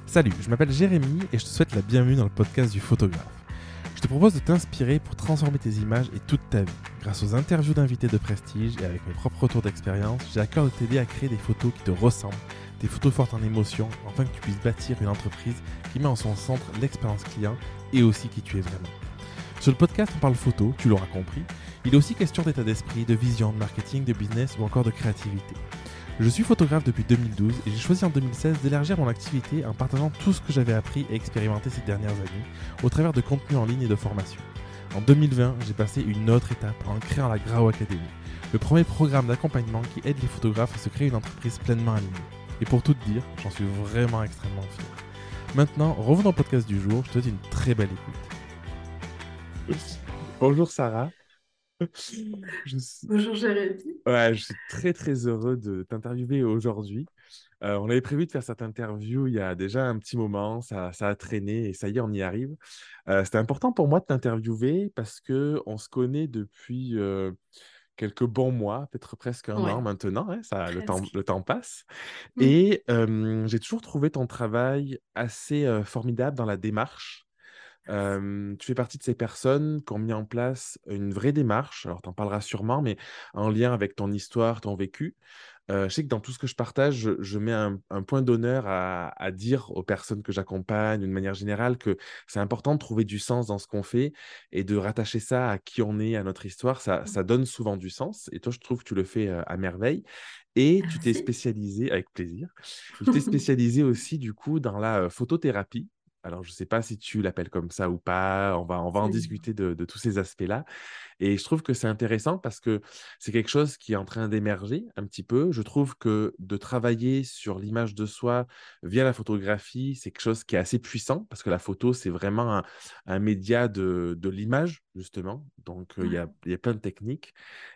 Salut, je m'appelle Jérémy et je te souhaite la bienvenue dans le podcast du photographe. Je te propose de t'inspirer pour transformer tes images et toute ta vie. Grâce aux interviews d'invités de prestige et avec mes propres retours d'expérience, j'ai à cœur de t'aider à créer des photos qui te ressemblent, des photos fortes en émotions, afin que tu puisses bâtir une entreprise qui met en son centre l'expérience client et aussi qui tu es vraiment. Sur le podcast, on parle photo, tu l'auras compris. Il est aussi question d'état d'esprit, de vision, de marketing, de business ou encore de créativité. Je suis photographe depuis 2012 et j'ai choisi en 2016 d'élargir mon activité en partageant tout ce que j'avais appris et expérimenté ces dernières années au travers de contenus en ligne et de formations. En 2020, j'ai passé une autre étape en créant la Grau Academy, le premier programme d'accompagnement qui aide les photographes à se créer une entreprise pleinement alignée. Et pour tout te dire, j'en suis vraiment extrêmement fier. Maintenant, revenons au podcast du jour, je te souhaite une très belle écoute. Bonjour Sarah. Je suis... Bonjour Jérémy. Ouais, je suis très très heureux de t'interviewer aujourd'hui. On avait prévu de faire cette interview il y a déjà un petit moment, ça a traîné et ça y est, on y arrive. C'était important pour moi de t'interviewer parce que on se connaît depuis quelques bons mois, peut-être presque un an Ouais, maintenant, hein, presque. le temps passe. Mm. Et j'ai toujours trouvé ton travail assez formidable dans la démarche. Tu fais partie de ces personnes qui ont mis en place une vraie démarche, alors tu en parleras sûrement, mais en lien avec ton histoire, ton vécu. Je sais que dans tout ce que je partage, je mets un point d'honneur à dire aux personnes que j'accompagne, d'une manière générale, que c'est important de trouver du sens dans ce qu'on fait et de rattacher ça à qui on est, à notre histoire. Ça donne souvent du sens. Et toi, je trouve que tu le fais à merveille. Et tu t'es Merci. spécialisé, avec plaisir, et tu t'es spécialisé aussi, du coup, dans la photothérapie. Alors, je ne sais pas si tu l'appelles comme ça ou pas. On va en C'est discuter de tous ces aspects-là. Et je trouve que c'est intéressant parce que c'est quelque chose qui est en train d'émerger un petit peu. Je trouve que de travailler sur l'image de soi via la photographie, c'est quelque chose qui est assez puissant parce que la photo, c'est vraiment un média de l'image, justement. Donc, ouais. il y a plein de techniques.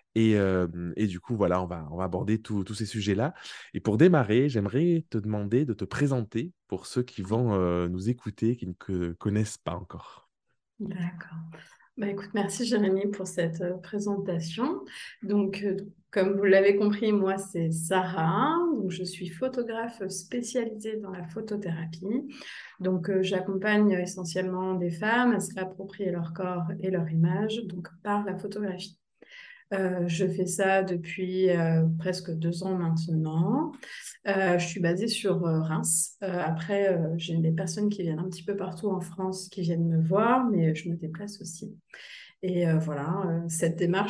Et du coup, voilà, on va aborder tous ces sujets-là. Et pour démarrer, j'aimerais te demander de te présenter pour ceux qui Oui, vont nous écouter, qui ne connaissent pas encore. d'accord. Bah, écoute, merci Jérémy pour cette présentation. Comme vous l'avez compris, moi c'est Sarah. Donc, je suis photographe spécialisée dans la photothérapie. J'accompagne essentiellement des femmes à se réapproprier leur corps et leur image, donc par la photographie. Je fais ça depuis presque 2 ans maintenant. Je suis basée sur Reims. Après, j'ai des personnes qui viennent un petit peu partout en France qui viennent me voir, mais je me déplace aussi. Cette démarche,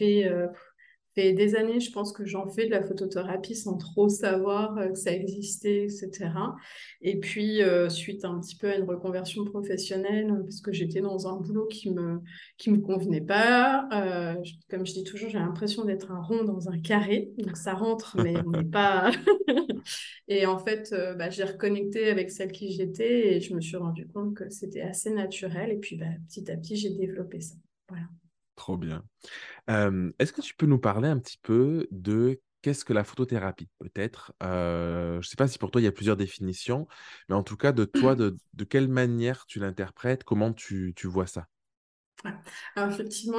fait des années, je pense que j'en fais de la photothérapie sans trop savoir que ça existait, etc. Et puis, suite un petit peu à une reconversion professionnelle, parce que j'étais dans un boulot qui me convenait pas. Comme je dis toujours, j'ai l'impression d'être un rond dans un carré. Donc, ça rentre, mais on n'est pas... Et en fait, j'ai reconnecté avec celle qui j'étais et je me suis rendu compte que c'était assez naturel. Et puis, petit à petit, j'ai développé ça. Voilà. Trop bien. Est-ce que tu peux nous parler un petit peu de qu'est-ce que la photothérapie, peut-être? Je ne sais pas si pour toi il y a plusieurs définitions, mais en tout cas de toi, de quelle manière tu l'interprètes, comment tu vois ça? Ouais. Alors effectivement,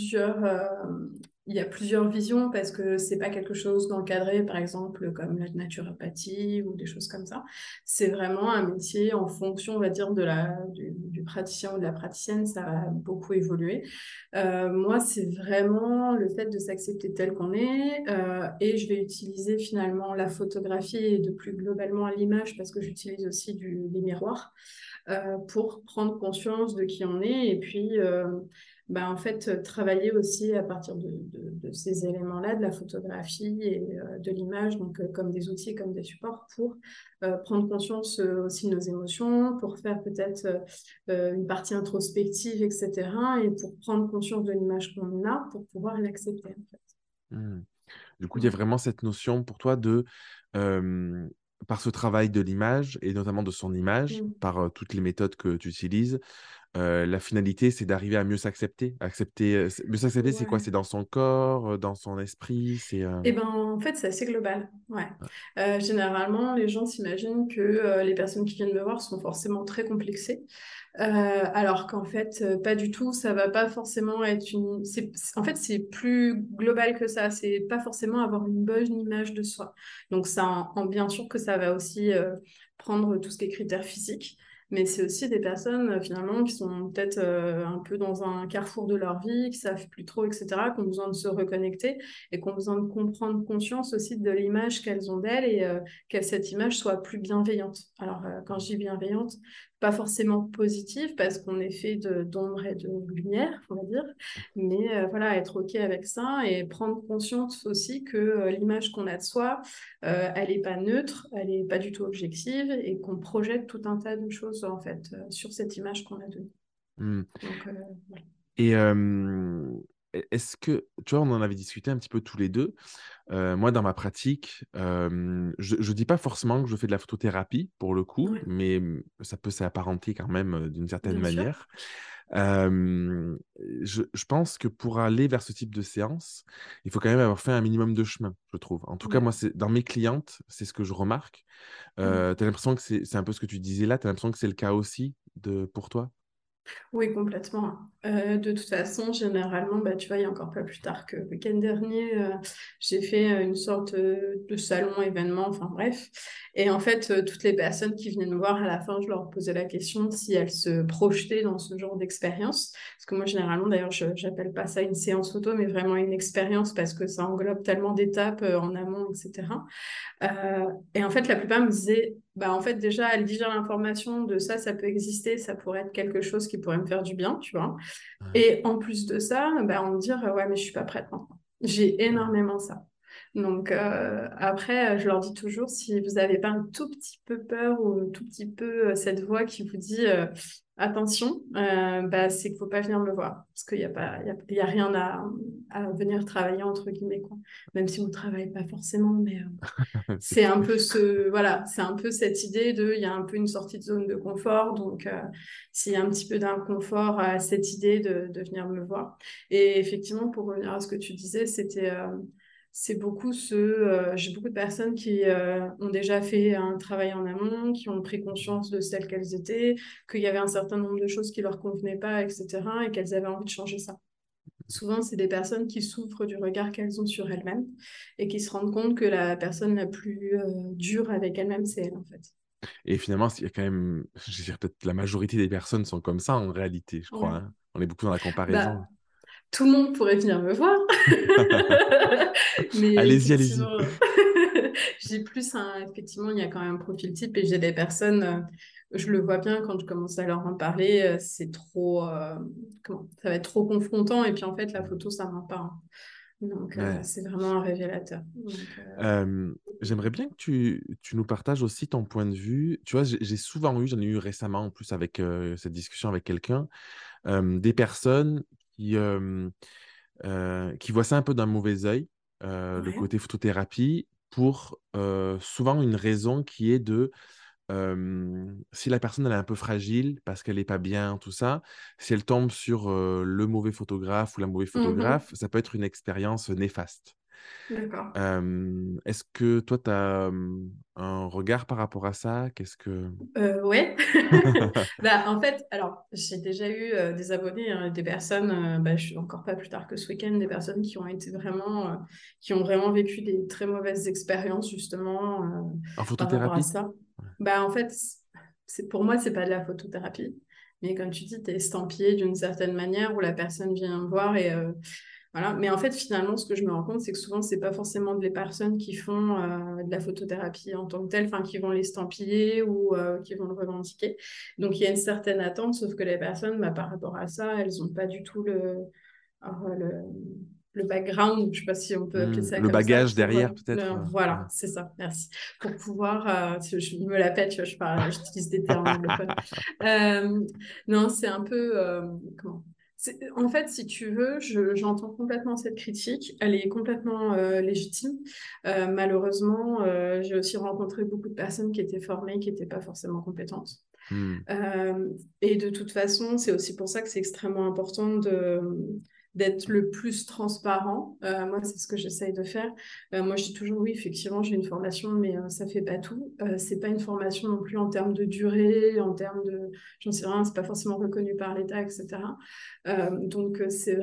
il y a plusieurs visions parce que c'est pas quelque chose d'encadré, par exemple, comme la naturopathie ou des choses comme ça. C'est vraiment un métier en fonction, on va dire, du praticien ou de la praticienne. Ça a beaucoup évolué. Moi, c'est vraiment le fait de s'accepter tel qu'on est et je vais utiliser finalement la photographie et de plus globalement l'image parce que j'utilise aussi les miroirs pour prendre conscience de qui on est et puis en fait travailler aussi à partir de ces éléments-là, de la photographie et de l'image, comme des outils, comme des supports pour prendre conscience aussi de nos émotions, pour faire peut-être une partie introspective, etc. et pour prendre conscience de l'image qu'on a pour pouvoir l'accepter en fait. Hmm. Du coup, il y a Ouais. vraiment cette notion pour toi euh, par ce travail de l'image et notamment de son image, Mm. par toutes les méthodes que tu utilises, la finalité, c'est d'arriver à mieux s'accepter. Mieux s'accepter, c'est quoi? Ouais. C'est dans son corps, dans son esprit, c'est... Eh ben, En fait, c'est assez global. Ouais. Généralement, les gens s'imaginent que les personnes qui viennent me voir sont forcément très complexées. Alors qu'en fait, pas du tout. Ça va pas forcément être une. En fait, c'est plus global que ça. C'est pas forcément avoir une bonne image de soi. Donc, bien sûr que ça va aussi prendre tout ce qui est critères physiques. Mais c'est aussi des personnes finalement qui sont peut-être un peu dans un carrefour de leur vie, qui savent plus trop, etc., qui ont besoin de se reconnecter et qui ont besoin de comprendre conscience aussi de l'image qu'elles ont d'elles et que cette image soit plus bienveillante. Alors, quand je dis bienveillante, pas forcément positive parce qu'on est fait d'ombre et de lumière, on va dire, mais voilà, être OK avec ça et prendre conscience aussi que l'image qu'on a de soi, elle n'est pas neutre, elle n'est pas du tout objective et qu'on projette tout un tas de choses en fait sur cette image qu'on a donnée. Hmm. Donc, voilà. Et est-ce que, tu vois, on en avait discuté un petit peu tous les deux. Moi, dans ma pratique, je ne dis pas forcément que je fais de la photothérapie pour le coup, Ouais, mais ça peut s'apparenter quand même d'une certaine bien sûr. manière. Euh, je pense que pour aller vers ce type de séance, il faut quand même avoir fait un minimum de chemin, je trouve. En tout cas, Ouais. moi, dans mes clientes, c'est ce que je remarque. Tu as l'impression que c'est un peu ce que tu disais là, tu as l'impression que c'est le cas aussi pour toi? Oui, complètement. De toute façon, généralement, bah, tu vois, il y a encore pas plus tard que le week-end dernier, j'ai fait une sorte de salon événement, enfin bref. Et en fait, toutes les personnes qui venaient me voir à la fin, je leur posais la question si elles se projetaient dans ce genre d'expérience. Parce que moi, généralement, d'ailleurs, je n'appelle pas ça une séance photo, mais vraiment une expérience parce que ça englobe tellement d'étapes en amont, etc. Et en fait, la plupart me disaient, bah, en fait, déjà, elle digère l'information de ça, ça peut exister, ça pourrait être quelque chose qui pourrait me faire du bien, tu vois. Ouais. Et en plus de ça, bah, on me dire, ouais, mais je suis pas prête maintenant. J'ai énormément ça. Donc, après, je leur dis toujours, si vous n'avez pas un tout petit peu peur ou un tout petit peu cette voix qui vous dit, attention, bah, c'est qu'il ne faut pas venir me voir. Parce qu'il n'y a pas, il y a rien à venir travailler, entre guillemets, quoi. Même si vous ne travaillez pas forcément, mais C'est c'est un clair. peu voilà, c'est un peu cette idée il y a un peu une sortie de zone de confort. Donc, s'il y a un petit peu d'inconfort à cette idée de venir me voir. Et effectivement, pour revenir à ce que tu disais, c'est beaucoup j'ai beaucoup de personnes qui ont déjà fait un travail en amont, qui ont pris conscience de celles qu'elles étaient, qu'il y avait un certain nombre de choses qui leur convenaient pas, etc., et qu'elles avaient envie de changer ça. Souvent, c'est des personnes qui souffrent du regard qu'elles ont sur elles-mêmes et qui se rendent compte que la personne la plus dure avec elle-même, c'est elle, en fait. Et finalement, il y a quand même, je veux dire, peut-être la majorité des personnes sont comme ça en réalité, je crois, Ouais. hein. On est beaucoup dans la comparaison. Bah, tout le monde pourrait venir me voir, mais Allez-y, allez-y. effectivement, j'ai plus effectivement, il y a quand même un profil type et j'ai des personnes, je le vois bien quand je commence à leur en parler, c'est trop, ça va être trop confrontant et puis en fait, la photo, ça ne ment pas, hein. Donc, Ouais. c'est vraiment un révélateur. Donc, J'aimerais bien que tu nous partages aussi ton point de vue. Tu vois, j'ai souvent j'en ai eu récemment en plus avec cette discussion avec quelqu'un, des personnes qui voient ça un peu d'un mauvais œil, le ouais. côté photothérapie, pour souvent une raison qui est si la personne elle est un peu fragile parce qu'elle n'est pas bien, tout ça, si elle tombe sur le mauvais photographe ou la mauvaise Mhm. photographe, ça peut être une expérience néfaste. D'accord. Est-ce que toi, tu as un regard par rapport à ça? Qu'est-ce que... Ouais. Bah, en fait, alors, j'ai déjà eu des abonnés, hein, des personnes, bah, je suis encore pas plus tard que ce week-end, des personnes qui ont été vraiment, qui ont vraiment vécu des très mauvaises expériences, justement, En par rapport à photothérapie? ça. Bah, en fait, pour moi, c'est pas de la photothérapie. Mais comme tu dis, tu es estampillé d'une certaine manière où la personne vient me voir et voilà. Mais en fait, finalement, ce que je me rends compte, c'est que souvent, c'est pas forcément des personnes qui font de la photothérapie en tant que telle, enfin, qui vont l'estampiller ou qui vont le revendiquer. Donc, il y a une certaine attente, sauf que les personnes, bah, par rapport à ça, elles n'ont pas du tout le, le background, je sais pas si on peut appeler ça Le comme ça, bagage derrière, peut-être? Ouais. voilà, c'est ça, merci. Pour pouvoir, je me la pète, tu vois, j'utilise des termes anglophones. Euh, non, c'est un peu, comment? En fait, si tu veux, j'entends complètement cette critique. Elle est complètement légitime. Malheureusement, j'ai aussi rencontré beaucoup de personnes qui étaient formées, qui n'étaient pas forcément compétentes. Hmm. Et de toute façon, c'est aussi pour ça que c'est extrêmement important d'être le plus transparent. Moi, c'est ce que j'essaye de faire. Moi, je dis toujours, oui, effectivement, j'ai une formation, mais ça fait pas tout. C'est pas une formation non plus en termes de durée, en termes de, j'en sais rien, c'est pas forcément reconnu par l'État, etc. Donc,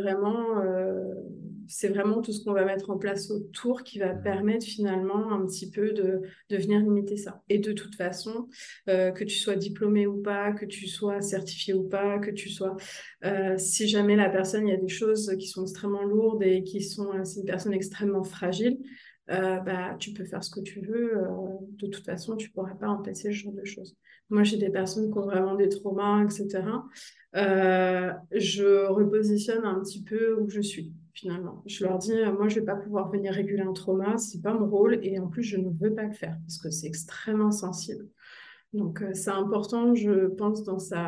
c'est vraiment tout ce qu'on va mettre en place autour qui va Mhm. permettre finalement un petit peu de venir limiter ça. Et de toute façon, que tu sois diplômé ou pas, que tu sois certifié ou pas, que tu sois... si jamais la personne, il y a des choses qui sont extrêmement lourdes et qui sont... c'est une personne extrêmement fragile, bah, tu peux faire ce que tu veux. De toute façon, tu ne pourras pas empêcher ce genre de choses. Moi, j'ai des personnes qui ont vraiment des traumas, etc. Je repositionne un petit peu où je suis, finalement. Je leur dis, moi, je ne vais pas pouvoir venir réguler un trauma, c'est pas mon rôle, et en plus, je ne veux pas le faire, parce que c'est extrêmement sensible. Donc, c'est important, je pense,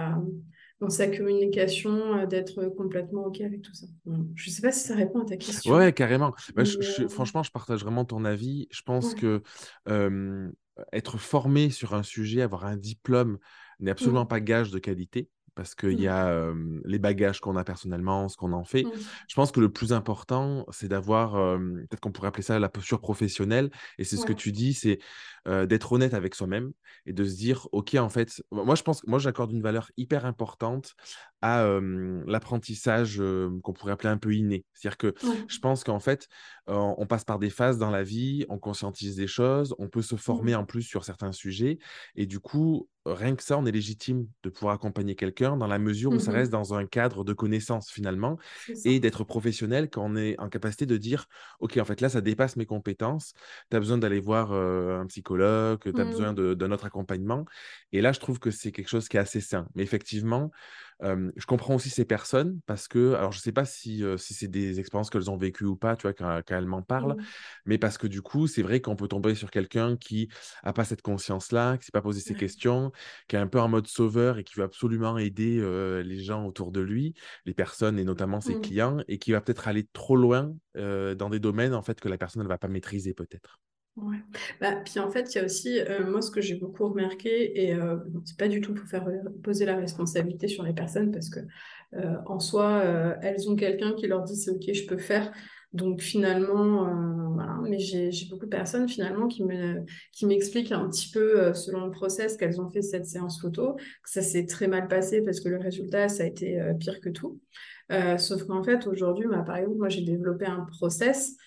dans sa communication, d'être complètement OK avec tout ça. Je ne sais pas si ça répond à ta question, Ouais, carrément. Bah, mais franchement, je partage vraiment ton avis. Je pense ouais. que euh, être formé sur un sujet, avoir un diplôme n'est absolument Mm, pas gage de qualité. Parce qu'il y non. a les bagages qu'on a personnellement, ce qu'on en fait. Mm, Je pense que le plus important, c'est d'avoir, peut-être qu'on pourrait appeler ça la posture professionnelle. Et c'est ce que ouais. tu dis, c'est d'être honnête avec soi-même et de se dire, OK, en fait, moi, je pense que moi, j'accorde une valeur hyper importante à l'apprentissage qu'on pourrait appeler un peu inné. C'est-à-dire que Ouais. je pense qu'en fait, on passe par des phases dans la vie, on conscientise des choses, on peut se former en Mm, plus sur certains sujets. Et du coup, rien que ça, on est légitime de pouvoir accompagner quelqu'un dans la mesure où ça reste mhm. dans un cadre de connaissance finalement C'est ça. et d'être professionnel quand on est en capacité de dire, OK, en fait, là, ça dépasse mes compétences. Tu as besoin d'aller voir un psychologue, tu as besoin Mm, d'un autre accompagnement. Et là, je trouve que c'est quelque chose qui est assez sain. Mais effectivement, je comprends aussi ces personnes parce que, alors je ne sais pas si c'est des expériences qu'elles ont vécues ou pas, tu vois, quand elles m'en parlent, mm, mais parce que du coup, c'est vrai qu'on peut tomber sur quelqu'un qui n'a pas cette conscience-là, qui ne s'est pas posé ces ouais. questions, qui est un peu en mode sauveur et qui veut absolument aider les gens autour de lui, les personnes et notamment ses Mm. clients, et qui va peut-être aller trop loin dans des domaines en fait que la personne ne va pas maîtriser peut-être. Ouais. Bah, puis en fait, il y a aussi, moi, ce que j'ai beaucoup remarqué, et bon, c'est pas du tout pour faire poser la responsabilité sur les personnes, parce que en soi, elles ont quelqu'un qui leur dit c'est OK, je peux faire. Donc finalement, voilà. Mais j'ai beaucoup de personnes finalement qui m'expliquent un petit peu, selon le process qu'elles ont fait cette séance photo, que ça s'est très mal passé parce que le résultat, ça a été pire que tout. Sauf qu'en fait, aujourd'hui, bah, par exemple, moi, j'ai développé un process,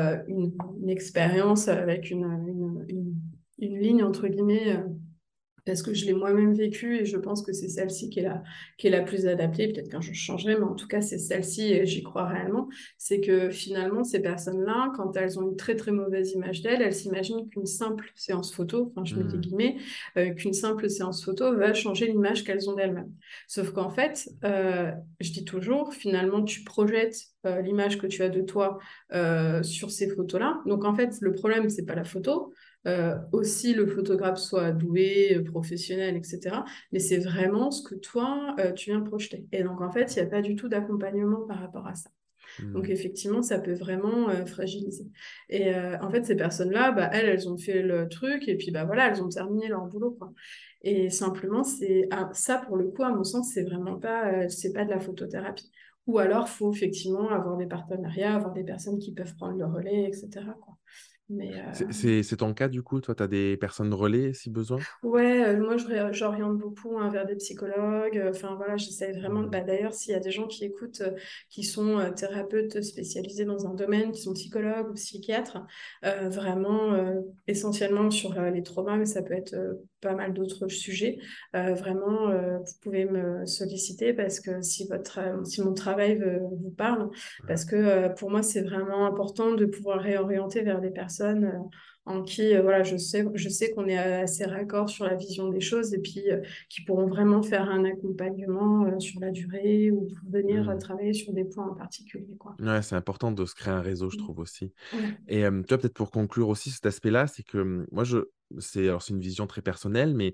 une expérience avec une ligne, entre guillemets, parce que je l'ai moi-même vécue et je pense que c'est celle-ci qui est la plus adaptée. Peut-être qu'un jour je changerai, mais en tout cas, c'est celle-ci et j'y crois réellement. C'est que finalement, ces personnes-là, quand elles ont une très très mauvaise image d'elles, elles s'imaginent qu'une simple séance photo, enfin je mets des Hmm. guillemets, qu'une simple séance photo va changer l'image qu'elles ont d'elles-mêmes. Sauf qu'en fait, je dis toujours, finalement, tu projettes l'image que tu as de toi sur ces photos-là. Donc en fait, le problème, c'est pas la photo, aussi le photographe soit doué, professionnel, etc. Mais c'est vraiment ce que toi, tu viens projeter. Et donc, en fait, il n'y a pas du tout d'accompagnement par rapport à ça. Donc, Hmm. effectivement, ça peut vraiment fragiliser. Et en fait, ces personnes-là, bah, elles ont fait le truc et puis, bah, voilà, elles ont terminé leur boulot, quoi. Et simplement, ça, pour le coup, à mon sens, c'est pas de la photothérapie. Ou alors, il faut effectivement avoir des partenariats, avoir des personnes qui peuvent prendre le relais, etc., quoi. Mais, C'est ton cas du coup, toi, tu as des personnes relais si besoin? ouais, moi j'oriente beaucoup hein, vers des psychologues. Enfin voilà, j'essaie vraiment. Hmm. Bah, d'ailleurs, s'il y a des gens qui écoutent, qui sont thérapeutes spécialisés dans un domaine, qui sont psychologues ou psychiatres, vraiment essentiellement sur les traumas, mais ça peut être pas mal d'autres sujets. Vraiment, vous pouvez me solliciter parce que si mon travail vous parle, parce que pour moi c'est vraiment important de pouvoir réorienter vers des personnes. En qui voilà, je sais qu'on est assez raccord sur la vision des choses et puis qui pourront vraiment faire un accompagnement sur la durée ou venir Hmm. travailler sur des points en particulier, quoi. Ouais, c'est important de se créer un réseau, je trouve aussi. Ouais, Et tu vois, peut-être pour conclure aussi cet aspect-là, c'est que moi, c'est une vision très personnelle, mais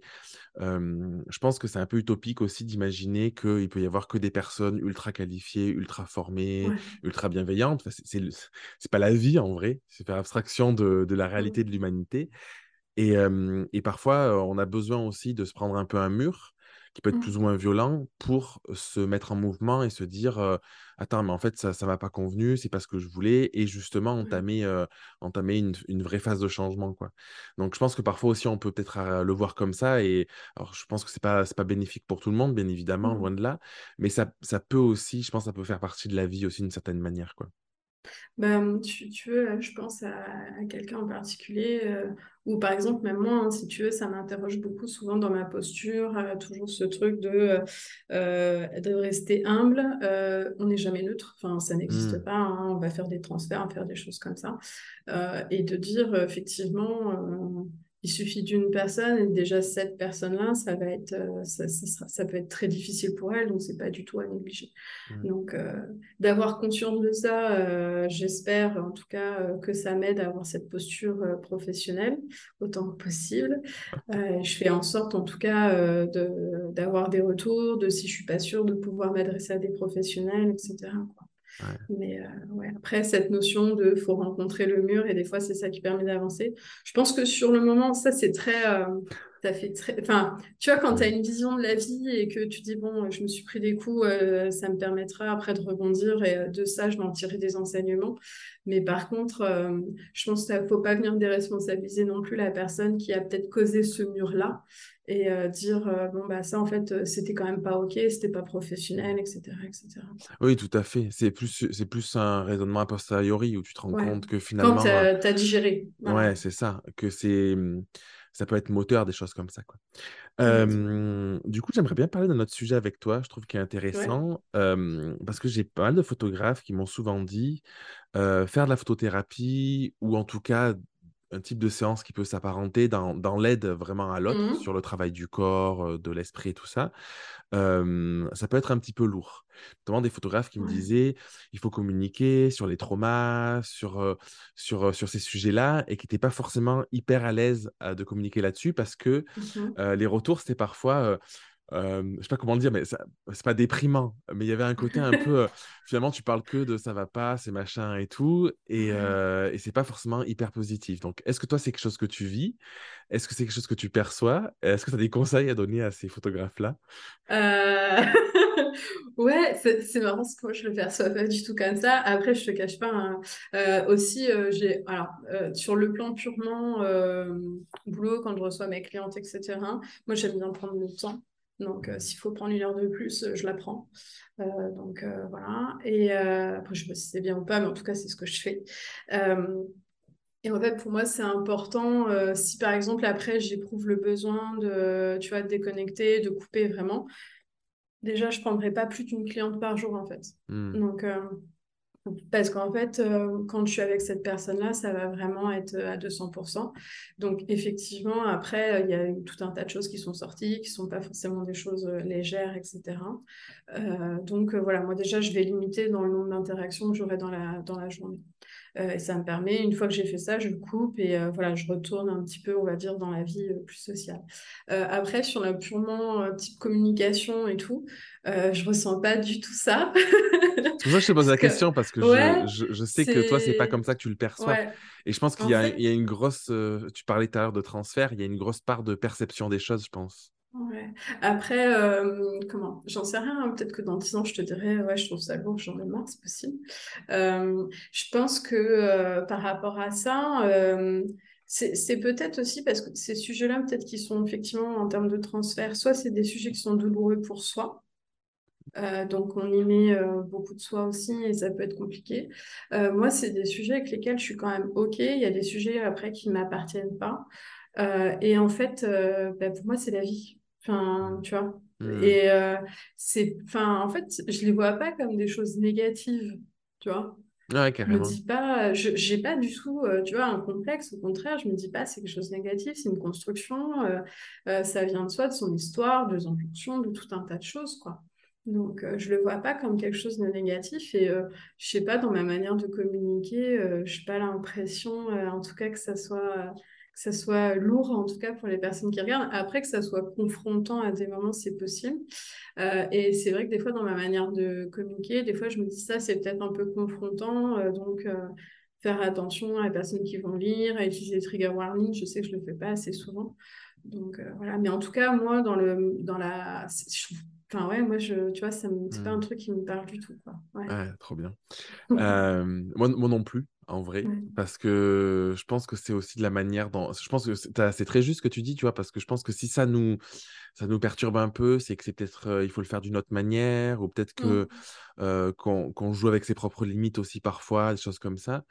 je pense que c'est un peu utopique aussi d'imaginer qu'il peut y avoir que des personnes ultra qualifiées, ultra formées, ouais. ultra bienveillantes. Enfin, c'est pas la vie en vrai, c'est faire abstraction de la réalité Mm. de l'humanité. Et parfois, on a besoin aussi de se prendre un peu un mur qui peut être plus ou Mm. moins violent pour se mettre en mouvement et se dire attends, mais en fait, ça m'a pas convenu, c'est pas ce que je voulais, et justement Ouais. entamer une vraie phase de changement, quoi. Donc, je pense que parfois aussi, on peut peut-être le voir comme ça, et alors, je pense que c'est pas bénéfique pour tout le monde, bien évidemment, loin Mm. de là, mais ça peut aussi, je pense, ça peut faire partie de la vie aussi d'une certaine manière, quoi. Ben, tu veux, je pense à quelqu'un en particulier, ou par exemple, même moi, hein, si tu veux, ça m'interroge beaucoup souvent dans ma posture, toujours ce truc de rester humble. On n'est jamais neutre, enfin, ça n'existe Hmm, pas, hein, on va faire des transferts, on va faire des choses comme ça. Et de dire, effectivement, il suffit d'une personne, et déjà cette personne-là, ça va être, ça peut être très difficile pour elle, donc c'est pas du tout à négliger. hmm. Donc, d'avoir conscience de ça, j'espère en tout cas que ça m'aide à avoir cette posture professionnelle autant que possible. Je fais en sorte en tout cas d'avoir des retours, de si je suis pas sûre de pouvoir m'adresser à des professionnels, etc., quoi. Ouais. Mais ouais, après, cette notion de faut rencontrer le mur, et des fois, c'est ça qui permet d'avancer. Je pense que sur le moment, ça, c'est très. Ça fait très. Enfin, tu vois, quand tu as Hmm. une vision de la vie et que tu dis, bon, je me suis pris des coups, ça me permettra après de rebondir, et de ça, je vais en tirer des enseignements. Mais par contre, je pense qu'il ne faut pas venir déresponsabiliser non plus la personne qui a peut-être causé ce mur-là, et dire, bon, bah, ça, en fait, c'était quand même pas OK, c'était pas professionnel, etc., etc. Oui, tout à fait. C'est plus un raisonnement a posteriori où tu te rends Ouais. compte que Quand tu finalement, as digéré. ouais, Voilà. c'est ça, que ça peut être moteur des choses comme ça, quoi. Exactement. Du coup, j'aimerais bien parler de notre sujet avec toi. Je trouve qu'il est Ouais. intéressant parce que j'ai pas mal de photographes qui m'ont souvent dit faire de la photothérapie ou en tout cas un type de séance qui peut s'apparenter dans l'aide vraiment à l'autre sur Mhm. le travail du corps, de l'esprit et tout ça. Ça peut être un petit peu lourd. Notamment des photographes qui me Ouais. disaient il faut communiquer sur les traumas, sur ces sujets-là, et qui n'étaient pas forcément hyper à l'aise de communiquer là-dessus parce que Mhm. les retours, c'était parfois, je sais pas comment le dire, mais c'est pas déprimant, mais il y avait un côté un peu, finalement, tu parles que de ça va pas, c'est machin et tout, Ouais. et c'est pas forcément hyper positif. Donc, est-ce que toi, c'est quelque chose que tu vis? Est-ce que c'est quelque chose que tu perçois? Est-ce que tu as des conseils à donner à ces photographes-là? Euh, Ouais, c'est marrant parce que moi je le perçois pas du tout comme ça. Après, je te cache pas, hein, aussi, sur le plan purement boulot, quand je reçois mes clientes, etc., moi j'aime bien prendre le temps. Donc, s'il faut prendre 1 heure de plus, je la prends. Donc, voilà. Et après, je sais pas si c'est bien ou pas, mais en tout cas, c'est ce que je fais. Euh, Et en fait, pour moi, c'est important, si par exemple, après, j'éprouve le besoin de, tu vois, de déconnecter, de couper vraiment, déjà, je prendrai pas plus d'une cliente par jour, en fait. Hmm, Donc, parce qu'en fait, quand je suis avec cette personne-là, ça va vraiment être à 200%. Donc, effectivement, après, il y a eu tout un tas de choses qui sont sorties, qui sont pas forcément des choses légères, etc. Donc, voilà, moi, déjà, je vais limiter dans le nombre d'interactions que j'aurai dans la journée. Et ça me permet, une fois que j'ai fait ça, je coupe, et voilà, je retourne un petit peu, on va dire, dans la vie plus sociale. Après, sur la purement type communication et tout, je ressens pas du tout ça. C'est pour ça que je te pose Parce la que, question, parce que ouais, je sais que toi, c'est pas c'est... comme ça que tu le perçois. Ouais, Et je pense en il fait, y a une grosse, tu parlais tout à l'heure de transfert, il y a une grosse part de perception des choses, je pense. ouais. Après, comment? J'en sais rien, hein. Peut-être que dans 10 ans, je te dirais, ouais, je trouve ça lourd, j'en ai marre, c'est possible. Je pense que par rapport à ça, c'est peut-être aussi parce que ces sujets-là, peut-être qu'ils sont effectivement en termes de transfert, soit c'est des sujets qui sont douloureux pour soi, donc on y met beaucoup de soi aussi, et ça peut être compliqué. Moi, c'est des sujets avec lesquels je suis quand même OK. Il y a des sujets après qui ne m'appartiennent pas. Et en fait, bah, pour moi, c'est la vie. Enfin, Hmm. tu vois. Hmm. Et enfin, en fait, je les vois pas comme des choses négatives, tu vois. Ouais, Je me carrément. dis pas, j'ai pas du tout, tu vois, un complexe. Au contraire, je me dis pas c'est quelque chose de négatif, c'est une construction. Ça vient de soi, de son histoire, de son fonction, de tout un tas de choses, quoi. Donc, je le vois pas comme quelque chose de négatif, et je sais pas, dans ma manière de communiquer, j'ai pas l'impression, en tout cas, que ça soit lourd, en tout cas pour les personnes qui regardent. Après, que ça soit confrontant à des moments, c'est possible. Et c'est vrai que des fois, dans ma manière de communiquer, des fois, je me dis ça, c'est peut-être un peu confrontant. Donc, faire attention à les personnes qui vont lire, à utiliser les trigger warnings. Je sais que je le fais pas assez souvent. Donc voilà. Mais en tout cas, moi, enfin ouais, tu vois, c'est pas un Hmm. truc qui me parle du tout, quoi. Ouais. Ouais, trop bien. Moi non plus, en vrai, Ouais. parce que je pense que c'est aussi de la manière dont... Je pense que c'est très juste ce que tu dis, tu vois, parce que je pense que si ça nous perturbe un peu, c'est que c'est peut-être, il faut le faire d'une autre manière, ou peut-être que Mm. qu'on joue avec ses propres limites aussi parfois, des choses comme ça.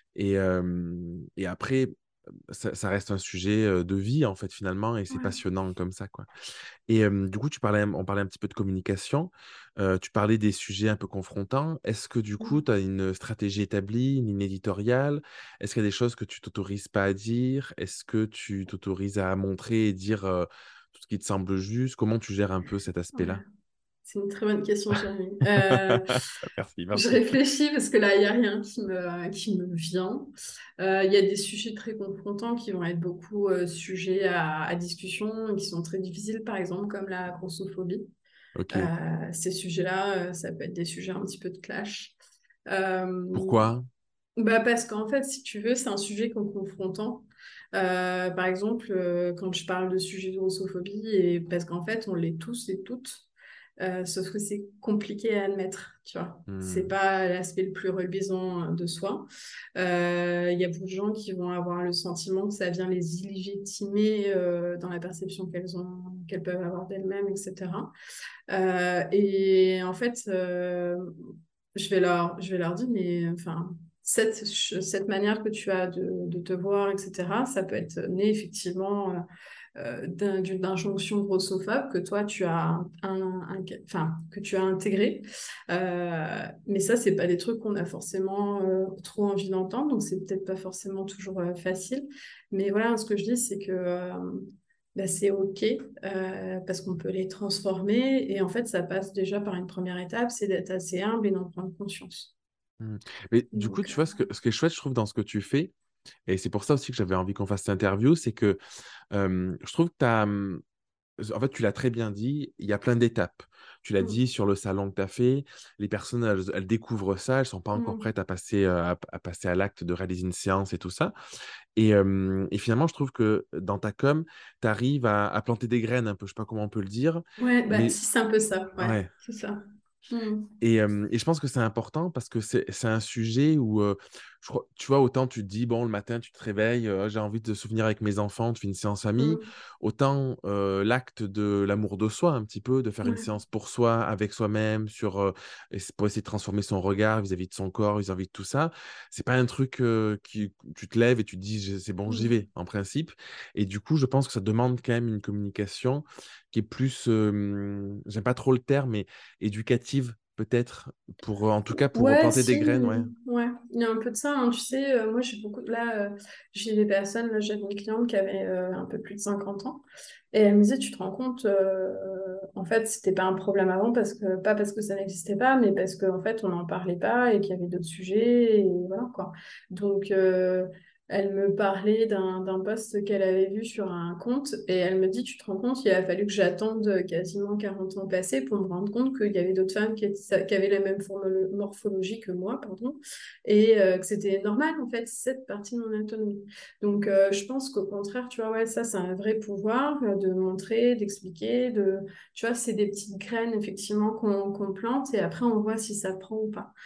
Et après, ça reste un sujet de vie, en fait, finalement, et c'est Ouais. passionnant comme ça, quoi. Et du coup, on parlait un petit peu de communication. Tu parlais des sujets un peu confrontants. Est-ce que du coup, tu as une stratégie établie, une ligne éditoriale? Est-ce qu'il y a des choses que tu t'autorises pas à dire? Est-ce que tu t'autorises à montrer et dire tout ce qui te semble juste? Comment tu gères un peu cet Ouais. aspect-là? C'est une très bonne question, Jérémy. Merci, Je merci. réfléchis parce que là, il n'y a rien qui me vient. Il y a des sujets très confrontants qui vont être beaucoup sujets à discussion et qui sont très difficiles, par exemple, comme la grossophobie. Ok. Ces sujets-là, ça peut être des sujets un petit peu de clash. Euh, Pourquoi? Bah parce qu'en fait, si tu veux, c'est un sujet confrontant. Par exemple, quand je parle de sujet de grossophobie, et parce qu'en fait, on l'est tous et toutes, sauf que c'est compliqué à admettre, tu vois. C'est Hmm. pas l'aspect le plus reluisant de soi. Il y a beaucoup de gens qui vont avoir le sentiment que ça vient les illégitimer dans la perception qu'elles peuvent avoir d'elles-mêmes, etc. Et en fait, je vais leur dire, mais enfin, cette manière que tu as de te voir, etc., ça peut être né effectivement d'une injonction grossophobe que toi, tu as, enfin, que tu as intégré. Mais ça, c'est pas des trucs qu'on a forcément trop envie d'entendre, donc c'est peut-être pas forcément toujours facile. Mais voilà, ce que je dis, c'est que bah, c'est OK parce qu'on peut les transformer. Et en fait, ça passe déjà par une première étape, c'est d'être assez humble et d'en prendre conscience. Hmm. Mais du coup, Donc, tu vois, ce qui est chouette, je trouve, dans ce que tu fais, et c'est pour ça aussi que j'avais envie qu'on fasse cette interview, c'est que je trouve que tu as, en fait, tu l'as très bien dit, il y a plein d'étapes. Tu l'as dit mm, sur le salon que tu as fait, les personnes, elles découvrent ça, elles sont pas encore mm. prêtes à passer à passer à l'acte de réaliser une séance et tout ça. Et finalement, je trouve que dans ta com, tu arrives à planter des graines un peu, je sais pas comment on peut le dire, Ouais, bah, mais si c'est un peu ça, ouais, ouais. c'est ça. Mm, Et je pense que c'est important parce que c'est un sujet où, tu vois, autant tu te dis, bon, le matin, tu te réveilles, j'ai envie de souvenir avec mes enfants, tu fais une séance famille, mm, autant l'acte de l'amour de soi, un petit peu, de faire une ouais, séance pour soi, avec soi-même, pour essayer de transformer son regard vis-à-vis de son corps, vis-à-vis de tout ça, c'est pas un truc qui, tu te lèves et tu te dis, c'est bon, j'y mm. vais, en principe. Et du coup, je pense que ça demande quand même une communication qui est plus, j'aime pas trop le terme, mais éducative peut-être pour en tout cas pour Ouais, planter des si, graines, ouais. ouais, il y a un peu de ça, hein. Tu sais, moi j'ai beaucoup, j'ai des personnes, là j'ai une cliente qui avait un peu plus de 50 ans, et elle me disait, tu te rends compte, en fait, c'était pas un problème avant, pas parce que ça n'existait pas, mais parce qu'en fait, on n'en parlait pas et qu'il y avait d'autres sujets, et voilà quoi. Donc, elle me parlait d'un post qu'elle avait vu sur un compte, et elle me dit, tu te rends compte, il a fallu que j'attende quasiment 40 ans passés pour me rendre compte qu'il y avait d'autres femmes qui avaient la même morphologie que moi, pardon, et que c'était normal, en fait, cette partie de mon anatomie. Donc, je pense qu'au contraire, tu vois, ouais, ça, c'est un vrai pouvoir de montrer, d'expliquer, tu vois, c'est des petites graines, effectivement, qu'on plante, et après, on voit si ça prend ou pas.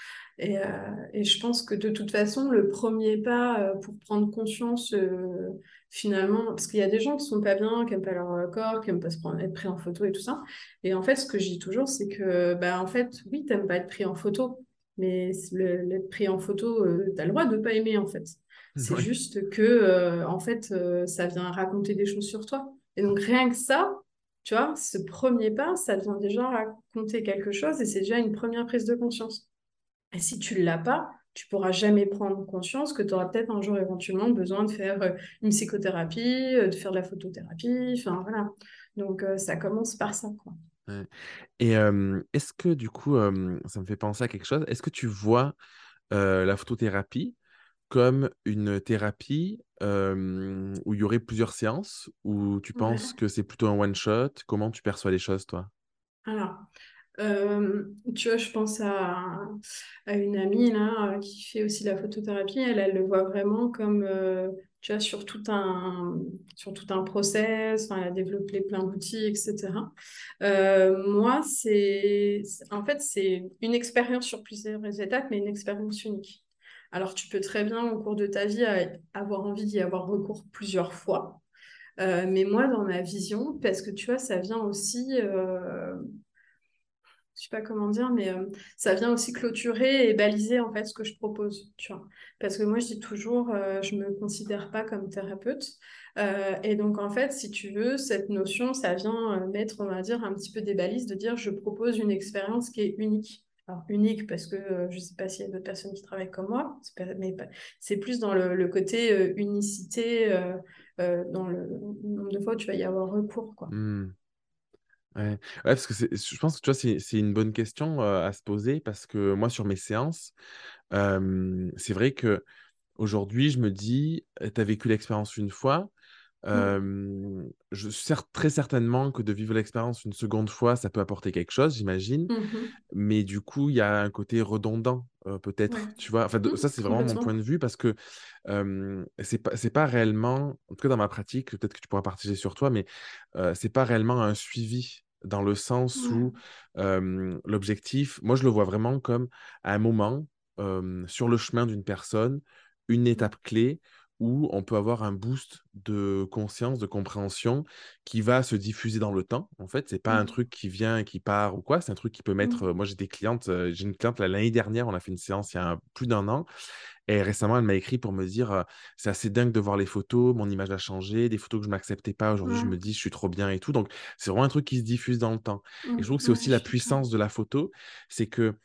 Et je pense que de toute façon, le premier pas pour prendre conscience, finalement, parce qu'il y a des gens qui sont pas bien, qui n'aiment pas leur corps, qui n'aiment pas être pris en photo et tout ça. Et en fait, ce que je dis toujours, c'est que, bah, en fait, oui, t'aimes pas être pris en photo, mais l'être pris en photo, t'as le droit de pas aimer, en fait. C'est Ouais. juste que, en fait, ça vient raconter des choses sur toi. Et donc, rien que ça, tu vois, ce premier pas, ça vient déjà raconter quelque chose et c'est déjà une première prise de conscience. Et si tu ne l'as pas, tu pourras jamais prendre conscience que tu auras peut-être un jour éventuellement besoin de faire une psychothérapie, de faire de la photothérapie, enfin voilà. Donc ça commence par ça, quoi. Ouais. Et est-ce que du coup, ça me fait penser à quelque chose, est-ce que tu vois la photothérapie comme une thérapie où il y aurait plusieurs séances, ou tu penses Ouais. que c'est plutôt un one shot? Comment tu perçois les choses, toi? Alors, tu vois, je pense à une amie là qui fait aussi la photothérapie. Elle le voit vraiment comme, tu vois, sur tout un process, enfin, elle a développé plein d'outils, etc. Moi, en fait, c'est une expérience sur plusieurs étapes, mais une expérience unique. Alors, tu peux très bien, au cours de ta vie, avoir envie d'y avoir recours plusieurs fois. Mais moi, dans ma vision, parce que tu vois, ça vient aussi, je sais pas comment dire, mais ça vient aussi clôturer et baliser en fait ce que je propose, tu vois. Parce que moi, je dis toujours, je me considère pas comme thérapeute. Et donc, en fait, si tu veux, cette notion, ça vient mettre, on va dire, un petit peu des balises de dire, je propose une expérience qui est unique. Alors, unique parce que je sais pas s'il y a d'autres personnes qui travaillent comme moi, c'est plus dans le côté unicité, dans le nombre de fois où tu vas y avoir recours, quoi. Hmm. Ouais. Ouais, parce que je pense que tu vois, c'est une bonne question à se poser parce que moi, sur mes séances, c'est vrai que aujourd'hui, je me dis, tu as vécu l'expérience une fois. Mm. Très certainement que de vivre l'expérience une seconde fois, ça peut apporter quelque chose, j'imagine. Mhm. Mais du coup, il y a un côté redondant, Ouais. peut-être. Tu vois, enfin, ça, c'est vraiment mon point Complètement. de vue parce que c'est pas réellement, en tout cas dans ma pratique, peut-être que tu pourras partager sur toi, mais c'est pas réellement un suivi dans le sens où Ouais. l'objectif, moi, je le vois vraiment comme à un moment sur le chemin d'une personne, une étape clé où on peut avoir un boost de conscience, de compréhension qui va se diffuser dans le temps. En fait, c'est pas un Mm. truc qui vient et qui part ou quoi, c'est un truc qui peut mettre. Mm. Moi, j'ai des clientes, j'ai une cliente l'année dernière, on a fait une séance il y a plus d'un an, et récemment, elle m'a écrit pour me dire, c'est assez dingue de voir les photos, mon image a changé, des photos que je m'acceptais pas, aujourd'hui je Ouais. me dis, je suis trop bien et tout. Donc, c'est vraiment un truc qui se diffuse dans le temps. Et je Mm. trouve que c'est Ouais, aussi je la suis d'accord. puissance de la photo, c'est que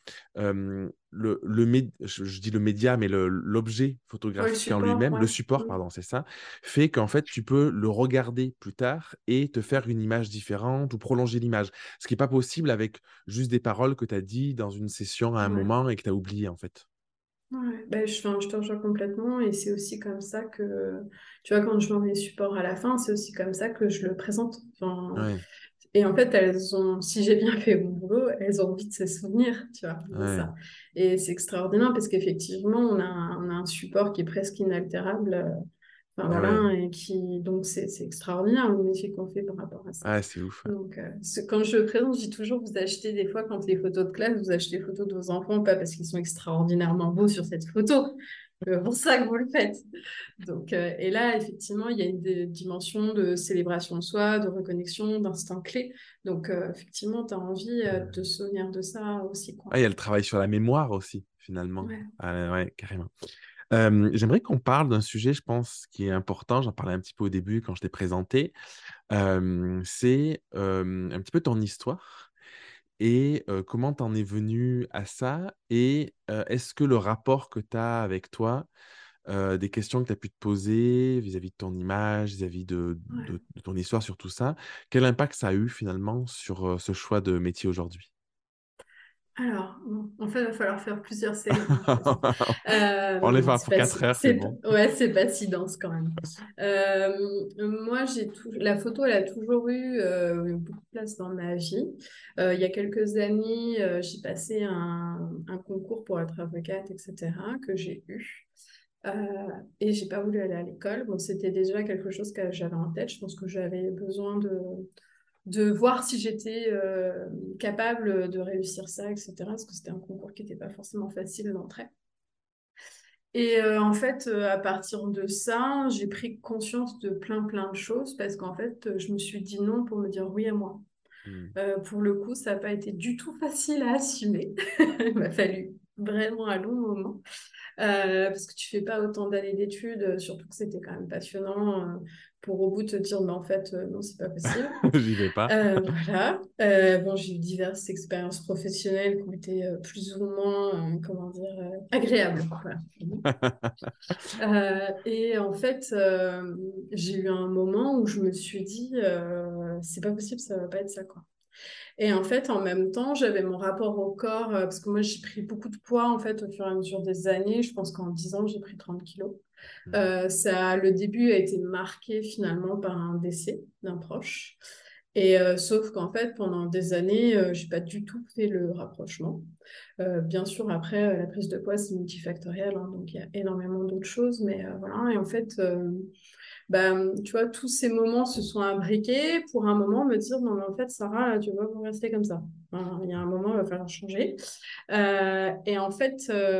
je dis le média, mais l'objet Ouais, le photographique en support, lui-même, ouais. le support, Mm. pardon, c'est ça, fait qu'en fait, tu peux le regarder plus tard et te faire une image différente ou prolonger l'image. Ce qui n'est pas possible avec juste des paroles que tu as dit dans une session à un Ouais. moment et que tu as oublié, en fait. Ouais. Ben, enfin, je te rejoins complètement et c'est aussi comme ça que, tu vois, quand je vends mes supports à la fin, c'est aussi comme ça que je le présente. Enfin, Ouais, et en fait, elles ont, si j'ai bien fait mon boulot, elles ont envie de se souvenir, tu vois, de ouais. ça. Et c'est extraordinaire parce qu'effectivement, on a un support qui est presque inaltérable. Enfin, Ah ouais. voilà, et qui, donc c'est extraordinaire le métier qu'on fait par rapport à ça. Ah, c'est ouf. Donc, quand je le présente, je dis toujours, vous achetez des fois, quand les photos de classe, vous achetez les photos de vos enfants, pas parce qu'ils sont extraordinairement beaux sur cette photo, c'est pour ça que vous le faites. Donc, et là, effectivement, il y a une dimension de célébration de soi, de reconnexion, d'instant clé. Donc, effectivement, tu as envie de te souvenir de ça aussi, quoi. Ah, il y a le travail sur la mémoire aussi, finalement. Ouais. Ah, ouais, carrément. J'aimerais qu'on parle d'un sujet, je pense, qui est important. J'en parlais un petit peu au début quand je t'ai présenté. C'est un petit peu ton histoire et comment t'en es venu à ça. Et est-ce que le rapport que tu as avec toi, des questions que tu as pu te poser vis-à-vis de ton image, vis-à-vis Ouais. de ton histoire sur tout ça, quel impact ça a eu finalement sur ce choix de métier aujourd'hui? Alors, bon, en fait, il va falloir faire plusieurs segments, je pense. On les fait C'est pour pas 4 si, heures, c'est c'est, bon. ouais, c'est pas si dense quand même. Moi, la photo, elle a toujours eu beaucoup de place dans ma vie. Il y a quelques années, j'ai passé un concours pour être avocate, etc., que j'ai eu. Euh, et j'ai pas voulu aller à l'école. Bon, c'était déjà quelque chose que j'avais en tête. Je pense que j'avais besoin de voir si j'étais capable de réussir ça, etc. Parce que c'était un concours qui n'était pas forcément facile d'entrée. Et en fait, à partir de ça, j'ai pris conscience de plein de choses parce qu'en fait, je me suis dit non pour me dire oui à moi. Hmm. Pour le coup, ça n'a pas été du tout facile à assumer. Il m'a fallu vraiment un long moment. Parce que tu fais pas autant d'années d'études, surtout que c'était quand même passionnant, pour au bout te dire, mais en fait, non, c'est pas possible. J'y vais pas. Voilà. Bon, j'ai eu diverses expériences professionnelles qui ont été plus ou moins, comment dire, agréables. Voilà. Et en fait, j'ai eu un moment où je me suis dit, c'est pas possible, ça va pas être ça, quoi. Et en fait, en même temps, j'avais mon rapport au corps, parce que moi, j'ai pris beaucoup de poids, en fait, au fur et à mesure des années. Je pense qu'en 10 ans, j'ai pris 30 kilos. Le début a été marqué finalement par un décès d'un proche. Et sauf qu'en fait, pendant des années, j'ai pas du tout fait le rapprochement. Bien sûr, après, la prise de poids, c'est multifactoriel, hein, donc il y a énormément d'autres choses, mais voilà. Et en fait, tu vois, tous ces moments se sont imbriqués pour un moment me dire, non, mais en fait, Sarah, là, tu vas pas rester comme ça. Enfin, il y a un moment, il va falloir changer. Et en fait,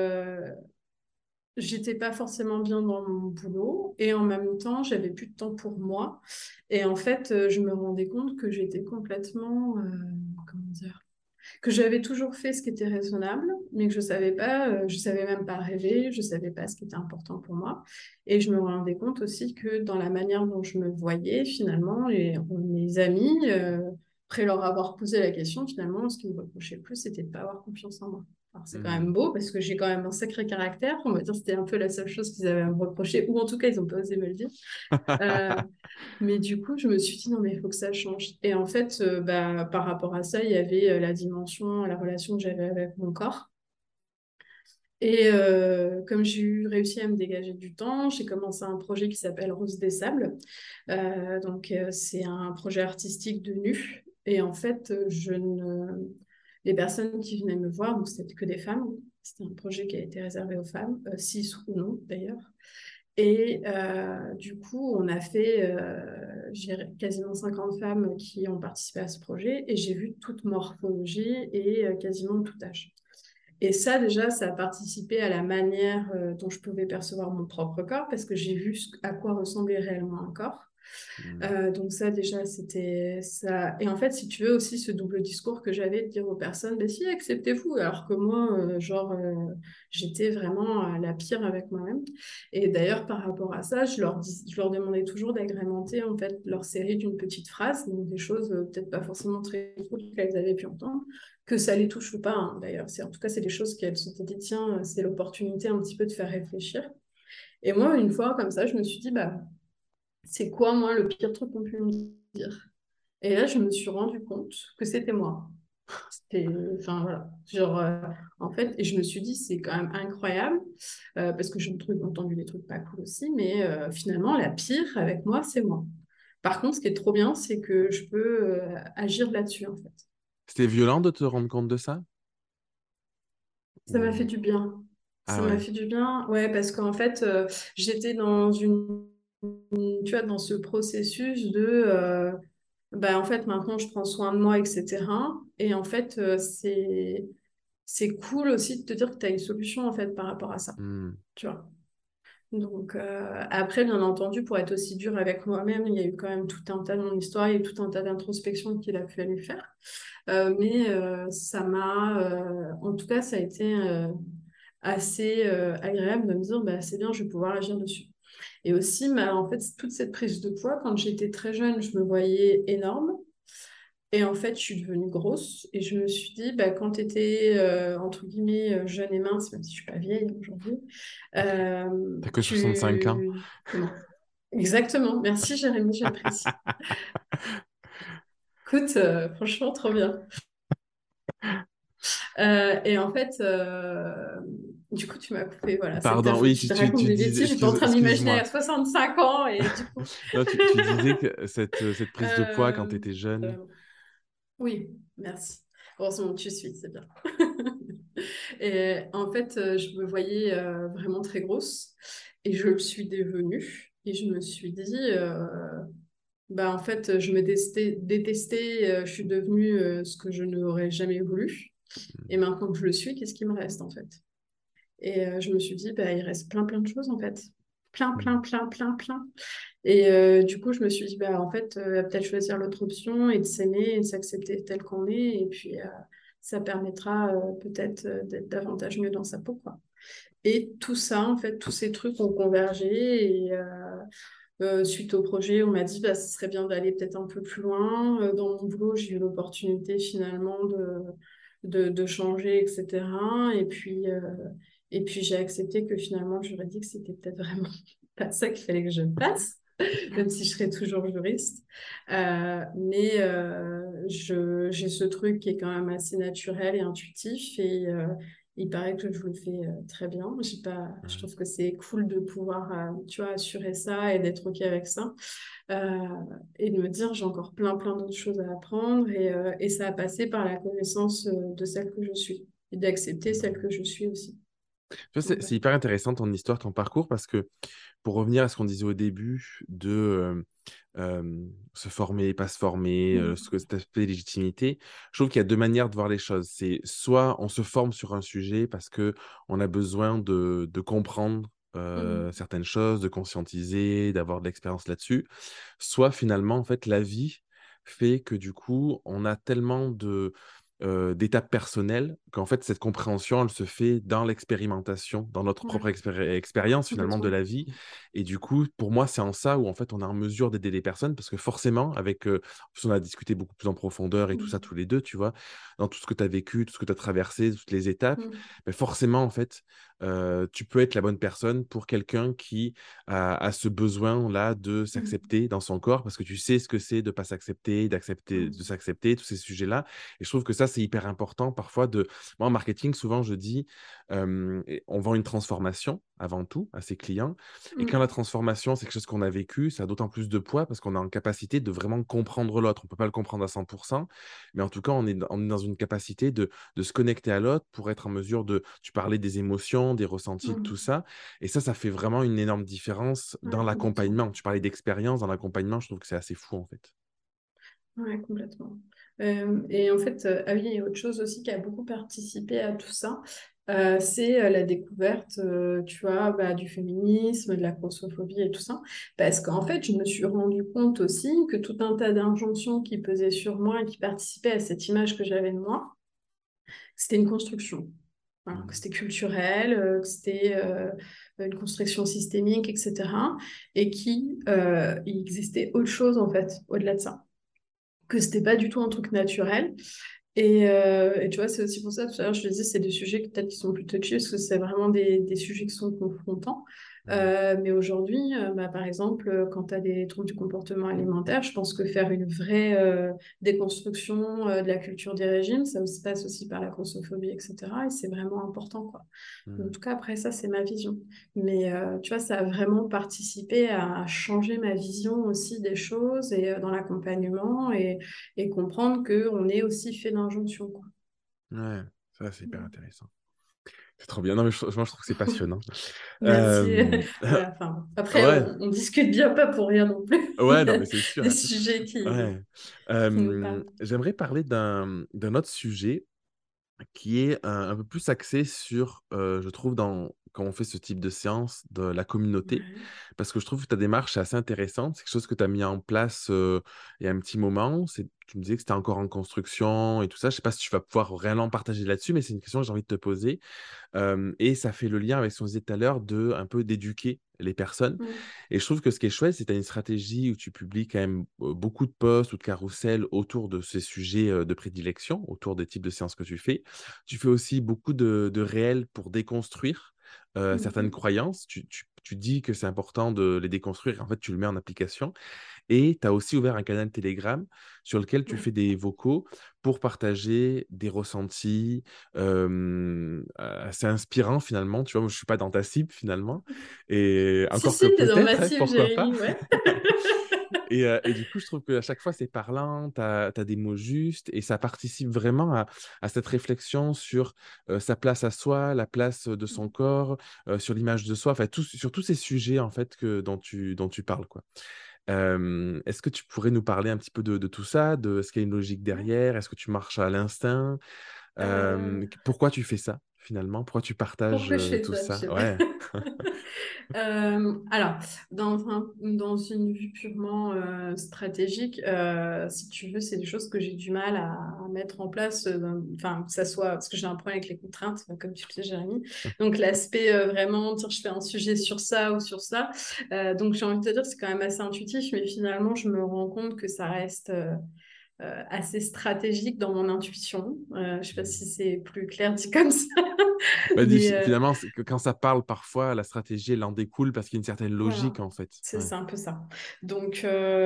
j'étais pas forcément bien dans mon boulot et en même temps, j'avais plus de temps pour moi. Et en fait, je me rendais compte que j'étais complètement, comment dire, que j'avais toujours fait ce qui était raisonnable, mais que je savais pas, je savais même pas rêver, je savais pas ce qui était important pour moi. Et je me rendais compte aussi que dans la manière dont je me voyais, finalement, mes amis, après leur avoir posé la question, finalement, ce qu'ils me reprochaient le plus, c'était de ne pas avoir confiance en moi. Alors, c'est quand même Hmm. beau parce que j'ai quand même un sacré caractère. On va dire que c'était un peu la seule chose qu'ils avaient à me reprocher, ou en tout cas, ils n'ont pas osé me le dire. Euh, mais du coup, je me suis dit, non, mais il faut que ça change. Et en fait, par rapport à ça, il y avait la dimension, la relation que j'avais avec mon corps. Et comme j'ai eu réussi à me dégager du temps, j'ai commencé un projet qui s'appelle Rose des Sables. C'est un projet artistique de nu. Et en fait, les personnes qui venaient me voir, donc c'était que des femmes. C'était un projet qui a été réservé aux femmes, cis ou non d'ailleurs. Et du coup, on a fait j'ai quasiment 50 femmes qui ont participé à ce projet et j'ai vu toute morphologie et quasiment tout âge. Et ça, déjà, ça a participé à la manière dont je pouvais percevoir mon propre corps parce que j'ai vu à quoi ressemblait réellement un corps. Hmm. Donc ça, déjà, c'était ça. Et en fait, si tu veux aussi ce double discours que j'avais de dire aux personnes, ben si, acceptez-vous, alors que moi, j'étais vraiment la pire avec moi-même. Et d'ailleurs, par rapport à ça, je leur demandais toujours d'agrémenter en fait leur série d'une petite phrase, donc des choses peut-être pas forcément très cool qu'elles avaient pu entendre, que ça les touche ou pas, hein, d'ailleurs. En tout cas, c'est des choses qu'elles se sont dit, tiens, c'est l'opportunité un petit peu de faire réfléchir. Et moi, une fois comme ça, je me suis dit, bah c'est quoi, moi, le pire truc qu'on peut me dire? Et là, je me suis rendu compte que c'était moi. Enfin, voilà. En fait, et je me suis dit, c'est quand même incroyable, parce que j'ai entendu des trucs pas cool aussi, mais finalement, la pire avec moi, c'est moi. Par contre, ce qui est trop bien, c'est que je peux agir là-dessus, en fait. C'était violent de te rendre compte de ça? Ça m'a fait Ou... du bien. Ah Ça m'a ouais. fait du bien, ouais, parce qu'en fait, j'étais tu vois, dans ce processus de, en fait, maintenant, je prends soin de moi, etc. Et en fait, c'est cool aussi de te dire que tu as une solution, en fait, par rapport à ça, Hmm. tu vois. Donc, après, bien entendu, pour être aussi dur avec moi-même, il y a eu quand même tout un tas de mon histoire, il y a eu tout un tas d'introspections qu'il a fallu faire. Mais en tout cas, ça a été assez agréable de me dire, bah, c'est bien, je vais pouvoir agir dessus. Et aussi, en fait, toute cette prise de poids, quand j'étais très jeune, je me voyais énorme. Et en fait, je suis devenue grosse. Et je me suis dit, bah, quand tu étais, entre guillemets, jeune et mince, même si je suis pas vieille aujourd'hui, T'as que 65 ans. Comment? Exactement. Merci, Jérémy, j'apprécie. Écoute, franchement, trop bien. Et en fait, du coup, tu m'as coupé. Voilà, Pardon, oui, tu te racontes tu des disais, bêtises. J'étais en train de m'imaginer excuse-moi. à 65 ans et du coup. Non, tu disais que cette prise de poids quand Euh, tu étais jeune. oui, merci. Heureusement que tu suis, c'est bien. Et en fait, je me voyais vraiment très grosse et je le suis devenue. Et je me suis dit, en fait, je me détestais, je suis devenue ce que je n'aurais jamais voulu. Et maintenant que je le suis, qu'est-ce qui me reste en fait? Et je me suis dit, bah, il reste plein, plein de choses en fait. Plein, plein, Hmm. plein, plein, plein. Et du coup, je me suis dit, bah, en fait, peut-être choisir l'autre option et de s'aimer et de s'accepter tel qu'on est. Et puis, ça permettra peut-être d'être davantage mieux dans sa peau, quoi. Et tout ça, en fait, tous ces trucs ont convergé. Et suite au projet, on m'a dit, bah, ce serait bien d'aller peut-être un peu plus loin. Dans mon boulot, j'ai eu l'opportunité finalement de changer, etc. Et puis j'ai accepté que finalement, j'aurais dit que c'était peut-être vraiment pas ça qu'il fallait que je fasse, même si je serais toujours juriste. J'ai ce truc qui est quand même assez naturel et intuitif. Il paraît que je le fais très bien. Je trouve que c'est cool de pouvoir, tu vois, assurer ça et d'être OK avec ça. Euh, et de me dire, j'ai encore plein d'autres choses à apprendre. Et ça a passé par la connaissance de celle que je suis et d'accepter celle que je suis aussi. Tu vois, Donc, c'est hyper intéressant ton histoire, ton parcours, parce que pour revenir à ce qu'on disait au début de se former, pas se former, ce que cet aspect légitimité, je trouve qu'il y a deux manières de voir les choses. C'est soit on se forme sur un sujet parce que on a besoin de comprendre certaines choses, de conscientiser, d'avoir de l'expérience là-dessus, soit finalement, en fait, la vie fait que du coup, on a tellement d'étapes personnelles qu'en fait, cette compréhension, elle se fait dans l'expérimentation, dans notre ouais, propre expérience finalement de complètement. la vie. Et du coup, pour moi, c'est en ça où en fait, on est en mesure d'aider les personnes parce que forcément, parce qu'on a discuté beaucoup plus en profondeur et tout ça Mm. tous les deux, tu vois, dans tout ce que tu as vécu, tout ce que tu as traversé, toutes les étapes, Mm. mais forcément, en fait, tu peux être la bonne personne pour quelqu'un qui a ce besoin-là de Mm. s'accepter dans son corps parce que tu sais ce que c'est de pas s'accepter, d'accepter, de Mm. s'accepter, tous ces sujets-là. Et je trouve que ça, c'est hyper important parfois de... Moi, en marketing, souvent, je dis, on vend une transformation avant tout à ses clients. Et quand la Mm. transformation, c'est quelque chose qu'on a vécu, ça a d'autant plus de poids parce qu'on est en capacité de vraiment comprendre l'autre. On ne peut pas le comprendre à 100%, mais en tout cas, on est dans une capacité de se connecter à l'autre pour être en mesure de... Tu parlais des émotions, des ressentis, de tout Mm. ça. Et ça fait vraiment une énorme différence Ouais, dans complètement. l'accompagnement. Tu parlais d'expérience dans l'accompagnement, je trouve que c'est assez fou en fait. Ouais, complètement. Et en fait, ah oui, il y a autre chose aussi qui a beaucoup participé à tout ça, c'est la découverte, tu vois, bah, du féminisme, de la grossophobie et tout ça. Parce qu'en fait, je me suis rendu compte aussi que tout un tas d'injonctions qui pesaient sur moi et qui participaient à cette image que j'avais de moi, c'était une construction. Voilà, que Mhm. c'était culturel, que c'était une construction systémique, etc. Et il existait autre chose, en fait, au-delà de ça, que c'était pas du tout un truc naturel. Et tu vois, c'est aussi pour ça, tout à l'heure, je te disais, c'est des sujets qui, peut-être qui sont plus touchy, parce que c'est vraiment des sujets qui sont confrontants. Mhm. Mais aujourd'hui, bah, par exemple, quand tu as des troubles du comportement alimentaire, je pense que faire une vraie déconstruction de la culture des régimes, ça se passe aussi par la grossophobie, etc. Et c'est vraiment important, quoi. En Mhm. tout cas, après ça, c'est ma vision. Mais tu vois, ça a vraiment participé à changer ma vision aussi des choses et dans l'accompagnement et comprendre qu'on est aussi fait d'injonctions, quoi. Ouais, ça c'est hyper intéressant. C'est trop bien. Non, mais moi, je trouve que c'est passionnant. Merci. Euh, Voilà, enfin, après, Ouais, on discute bien pas pour rien non plus. Il ouais, y non, a mais c'est sûr, des hein. sujets Ouais. qui nous parlent. J'aimerais parler d'un autre sujet qui est un peu plus axé sur, je trouve, quand on fait ce type de séance, de la communauté, Ouais. parce que je trouve que ta démarche est assez intéressante. C'est quelque chose que tu as mis en place il y a un petit moment. Tu me disais que c'était encore en construction et tout ça. Je sais pas si tu vas pouvoir réellement partager là-dessus, mais c'est une question que j'ai envie de te poser. Et ça fait le lien avec ce qu'on disait tout à l'heure de un peu d'éduquer les personnes. Mm. Et je trouve que ce qui est chouette, c'est que tu as une stratégie où tu publies quand même beaucoup de posts ou de carousels autour de ces sujets de prédilection, autour des types de séances que tu fais. Tu fais aussi beaucoup de réels pour déconstruire certaines Mhm. croyances. Tu dis que c'est important de les déconstruire. En fait, tu le mets en application. Et tu as aussi ouvert un canal Telegram sur lequel tu Ouais. fais des vocaux pour partager des ressentis assez inspirants finalement. Tu vois, moi, je ne suis pas dans ta cible finalement. Et Si, encore si, que t'es dans ma peut-être, hein, cible, pourquoi pas. Jérémy, ouais. Et du coup, je trouve qu'à chaque fois, c'est parlant, tu as des mots justes et ça participe vraiment à cette réflexion sur sa place à soi, la place de son corps, sur l'image de soi, enfin, sur tous ces sujets en fait dont tu parles, quoi. Est-ce que tu pourrais nous parler un petit peu de tout ça, de ce qu'il y a une logique Ouais. derrière? Est-ce que tu marches à l'instinct? Euh, Pourquoi tu fais ça finalement? Pourquoi tu partages Pourquoi je fais tout ça? Je ça? sais pas. Ouais. Alors, dans une vue purement stratégique, si tu veux, c'est des choses que j'ai du mal à mettre en place, enfin, que ça soit, parce que j'ai un problème avec les contraintes, comme tu le sais, Jérémy. Donc, l'aspect vraiment, dire je fais un sujet sur ça ou sur ça. Donc, j'ai envie de te dire, c'est quand même assez intuitif, mais finalement, je me rends compte que ça reste assez stratégique dans mon intuition. Je ne sais pas si c'est plus clair dit comme ça. Bah, Mais finalement, c'est que quand ça parle, parfois, la stratégie, elle en découle parce qu'il y a une certaine voilà, logique, en fait. Ouais. c'est un peu ça. Donc,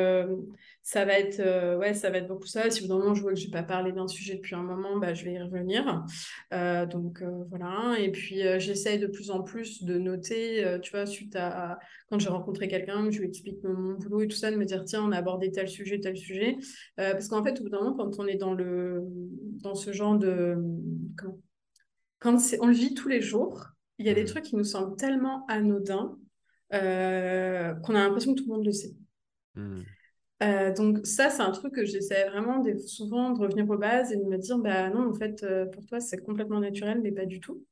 ça va être beaucoup ça. Si au bout d'un moment, je vois que je n'ai pas parlé d'un sujet depuis un moment, bah, je vais y revenir. Voilà. Et puis, j'essaye de plus en plus de noter, tu vois, quand j'ai rencontré quelqu'un, je lui explique mon boulot et tout ça, de me dire, tiens, on a abordé tel sujet, tel sujet. Parce qu'en fait, au bout d'un moment, quand on est dans ce genre de... comment on le vit tous les jours, il y a des Mm. trucs qui nous semblent tellement anodins qu'on a l'impression que tout le monde le sait. Mm. Donc ça, c'est un truc que j'essaie vraiment souvent de revenir aux bases et de me dire, bah non, en fait, pour toi, c'est complètement naturel, mais pas du tout.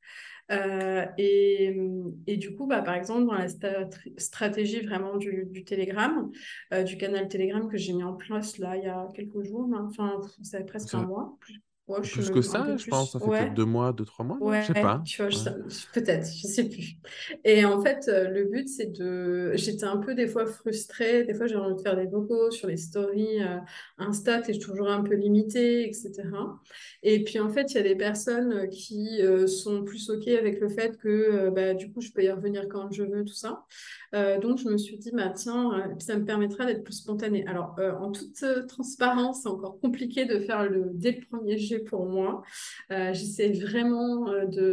Et du coup, bah, par exemple, dans la stratégie vraiment du Telegram, du canal Telegram que j'ai mis en place là, il y a quelques jours, hein, enfin, ça fait presque un Ça- mois. Ouais, je suis Plus que même un peu ça, je pense. plus. Ça fait peut-être Ouais, 2 mois, 2, 3 mois, non? Je sais ouais, pas. tu vois, Ouais. peut-être, je sais plus. Et en fait, le but, c'est de... J'étais un peu des fois frustrée, des fois j'ai envie de faire des vocaux sur les stories Insta, t'es toujours un peu limitée, etc. Et puis en fait, il y a des personnes qui sont plus OK avec le fait que bah, du coup, je peux y revenir quand je veux, tout ça. Donc je me suis dit, bah, tiens, ça me permettra d'être plus spontanée. Alors, en toute transparence, c'est encore compliqué de faire dès le premier jet pour moi. J'essaie vraiment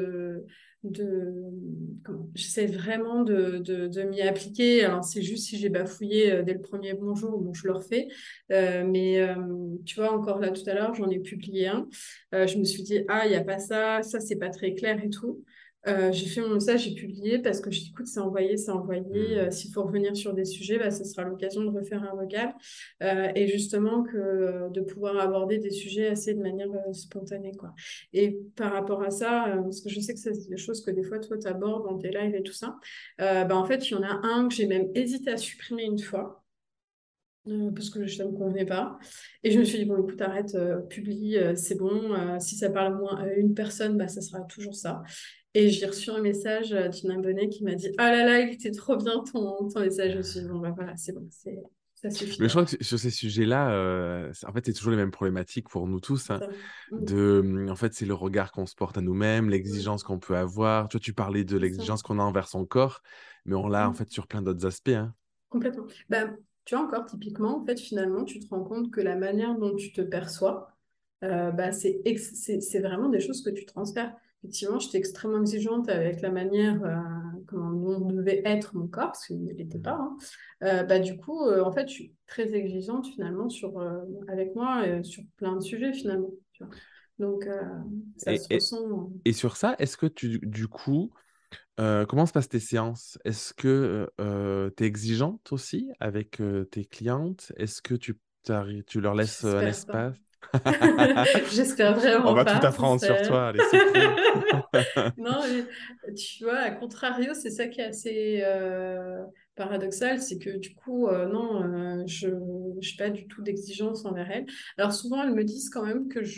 de, j'essaie vraiment de m'y appliquer. Alors, c'est juste si j'ai bafouillé dès le premier bonjour, bon, je le refais. Mais tu vois, encore là tout à l'heure, j'en ai publié un. Je me suis dit, ah, il n'y a pas ça, ça, c'est pas très clair et tout. J'ai fait mon message, j'ai publié parce que je dis, écoute, c'est envoyé, c'est envoyé. Mm. S'il faut revenir sur des sujets, bah, ce sera l'occasion de refaire un vocal. Et justement de pouvoir aborder des sujets assez de manière spontanée, quoi. Et par rapport à ça, parce que je sais que c'est des choses que des fois toi tu abordes dans tes lives et tout ça, bah, en fait il y en a un que j'ai même hésité à supprimer une fois. Parce que ça ne me convenait pas. Et je me suis dit, bon, écoute, arrête, publie, c'est bon. Si ça parle au moins à une personne, bah, ça sera toujours ça. Et j'ai reçu un message d'une abonnée qui m'a dit, ah là là, il était trop bien ton message. Je me suis dit, bon, bah voilà, c'est bon, ça suffit Mais je crois alors. que sur ces sujets-là, en fait, c'est toujours les mêmes problématiques pour nous tous, hein. Ça. Mm, En fait, c'est le regard qu'on se porte à nous-mêmes, l'exigence mm, qu'on peut avoir. Tu parlais de c'est ça. l'exigence qu'on a envers son corps, mais on l'a en Mm. fait sur plein d'autres aspects, hein. Complètement. Bah, tu vois, encore typiquement, en fait, finalement, tu te rends compte que la manière dont tu te perçois, bah, c'est vraiment des choses que tu transfères. Effectivement, j'étais extrêmement exigeante avec la manière comment dont devait être mon corps, parce qu'il ne l'était pas, Mhm. hein. Bah, du coup, en fait, je suis très exigeante finalement avec moi sur plein de sujets finalement. Tu vois. Donc, ça Et, se et, ressent. et sur ça, est-ce que du coup, comment se passent tes séances? Est-ce que tu es exigeante aussi avec tes clientes? Est-ce que tu leur laisses un J'espère pas. espace? J'espère On vraiment va tout pas, ce apprendre sur serait... toi, les secrets. Non, mais tu vois, à contrario, c'est ça qui est assez paradoxal, c'est que du coup, non, je n'ai pas du tout d'exigence envers elles. Alors souvent, elles me disent quand même que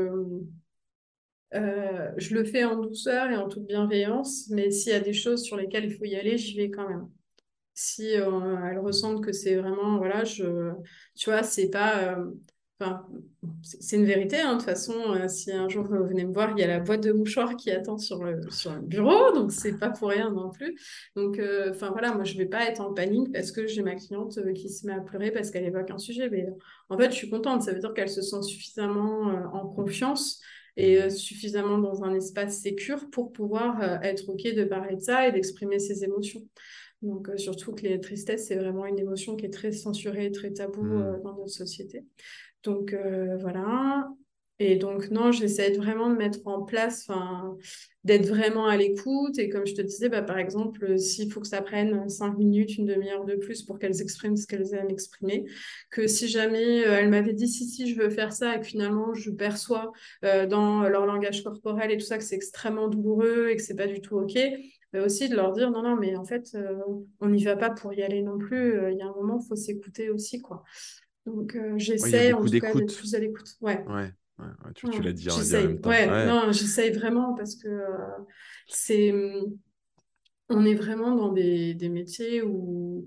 je le fais en douceur et en toute bienveillance, mais s'il y a des choses sur lesquelles il faut y aller, j'y vais quand même. Si elles ressentent que c'est vraiment, voilà, tu vois, c'est pas, enfin, c'est une vérité, hein, de toute façon, si un jour vous venez me voir, il y a la boîte de mouchoirs qui attend sur le bureau, donc c'est pas pour rien non plus. Donc, enfin voilà, moi je vais pas être en panique parce que j'ai ma cliente qui se met à pleurer parce qu'elle évoque un sujet, mais en fait, je suis contente, ça veut dire qu'elle se sent suffisamment en confiance. Et Mm. suffisamment dans un espace sécure pour pouvoir être OK de parler de ça et d'exprimer ses émotions. Donc, surtout que les tristesses, c'est vraiment une émotion qui est très censurée, très taboue Mm. dans notre société. Donc, voilà. Et donc, non, j'essaie vraiment de mettre en place, enfin, d'être vraiment à l'écoute. Et comme je te disais, bah, par exemple, s'il faut que ça prenne 5 minutes, une demi-heure de plus pour qu'elles expriment ce qu'elles aiment exprimer, que si jamais elles m'avaient dit si, je veux faire ça et que finalement je perçois dans leur langage corporel et tout ça que c'est extrêmement douloureux et que c'est pas du tout OK, mais aussi de leur dire non, non, mais en fait, on n'y va pas pour y aller non plus. Il y a un moment, il faut s'écouter aussi, quoi. Donc, Ouais, il y a j'essaie en beaucoup tout cas d'être d'écoute. plus à l'écoute. Ouais, Ouais, ouais, ouais, tu ouais, l'as dit, dit en même j'essaye. temps. Ouais, Ouais. non, j'essaye vraiment parce que c'est, on est vraiment dans des métiers où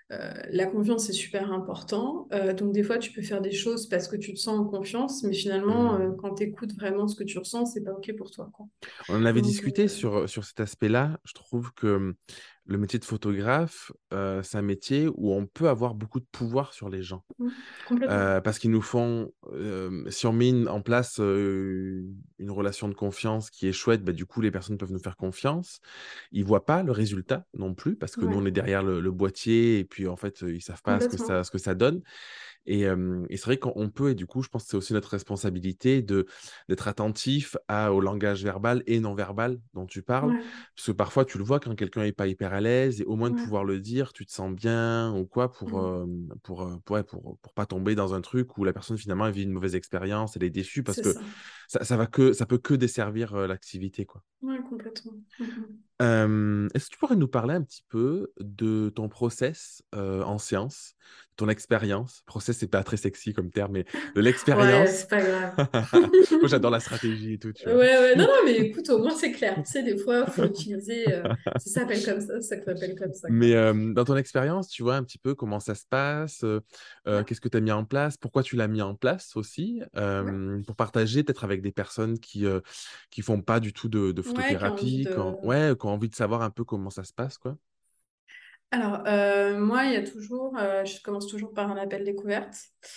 la confiance est super important. Donc, des fois, tu peux faire des choses parce que tu te sens en confiance, mais finalement, quand tu écoutes vraiment ce que tu ressens, c'est pas OK pour toi, quoi. On en avait Donc, discuté sur cet aspect-là. Je trouve que le métier de photographe, c'est un métier où on peut avoir beaucoup de pouvoir sur les gens. complètement. Parce qu'ils nous font, si on met en place une relation de confiance qui est chouette, bah, du coup, les personnes peuvent nous faire confiance. Ils voient pas le résultat non plus, parce que nous, on Ouais, est derrière le boîtier, et puis en fait, ils savent pas complètement. ce que ça donne. Et c'est vrai qu'on peut, et du coup, je pense que c'est aussi notre responsabilité d'être attentif au langage verbal et non verbal dont tu parles. Ouais, Parce que parfois, tu le vois quand quelqu'un n'est pas hyper à l'aise, et au moins de ouais. pouvoir le dire, tu te sens bien ou quoi, Mm. ouais, pour pas tomber dans un truc où la personne finalement elle vit une mauvaise expérience, elle est déçue, parce C'est que ça. ça peut que desservir l'activité, quoi. Ouais, complètement. Mhm. Est-ce que tu pourrais nous parler un petit peu de ton process en sciences, ton expérience? Process, c'est pas très sexy comme terme, mais de Ouais, l'expérience. c'est pas grave. Moi, j'adore la stratégie et tout, tu Ouais, vois. ouais, non, non, mais écoute, au moins c'est clair. Tu sais, des fois, il faut utiliser. Ça s'appelle comme ça s'appelle comme ça, quoi. Mais dans ton expérience, tu vois un petit peu comment ça se passe, Ouais, qu'est-ce que tu as mis en place, pourquoi tu l'as mis en place aussi, ouais, pour partager peut-être avec des personnes qui font pas du tout de ouais, qui a envie photothérapie, de. qui ont envie de savoir un peu comment ça se passe, quoi. Alors, moi, il y a toujours, je commence toujours par un appel découverte.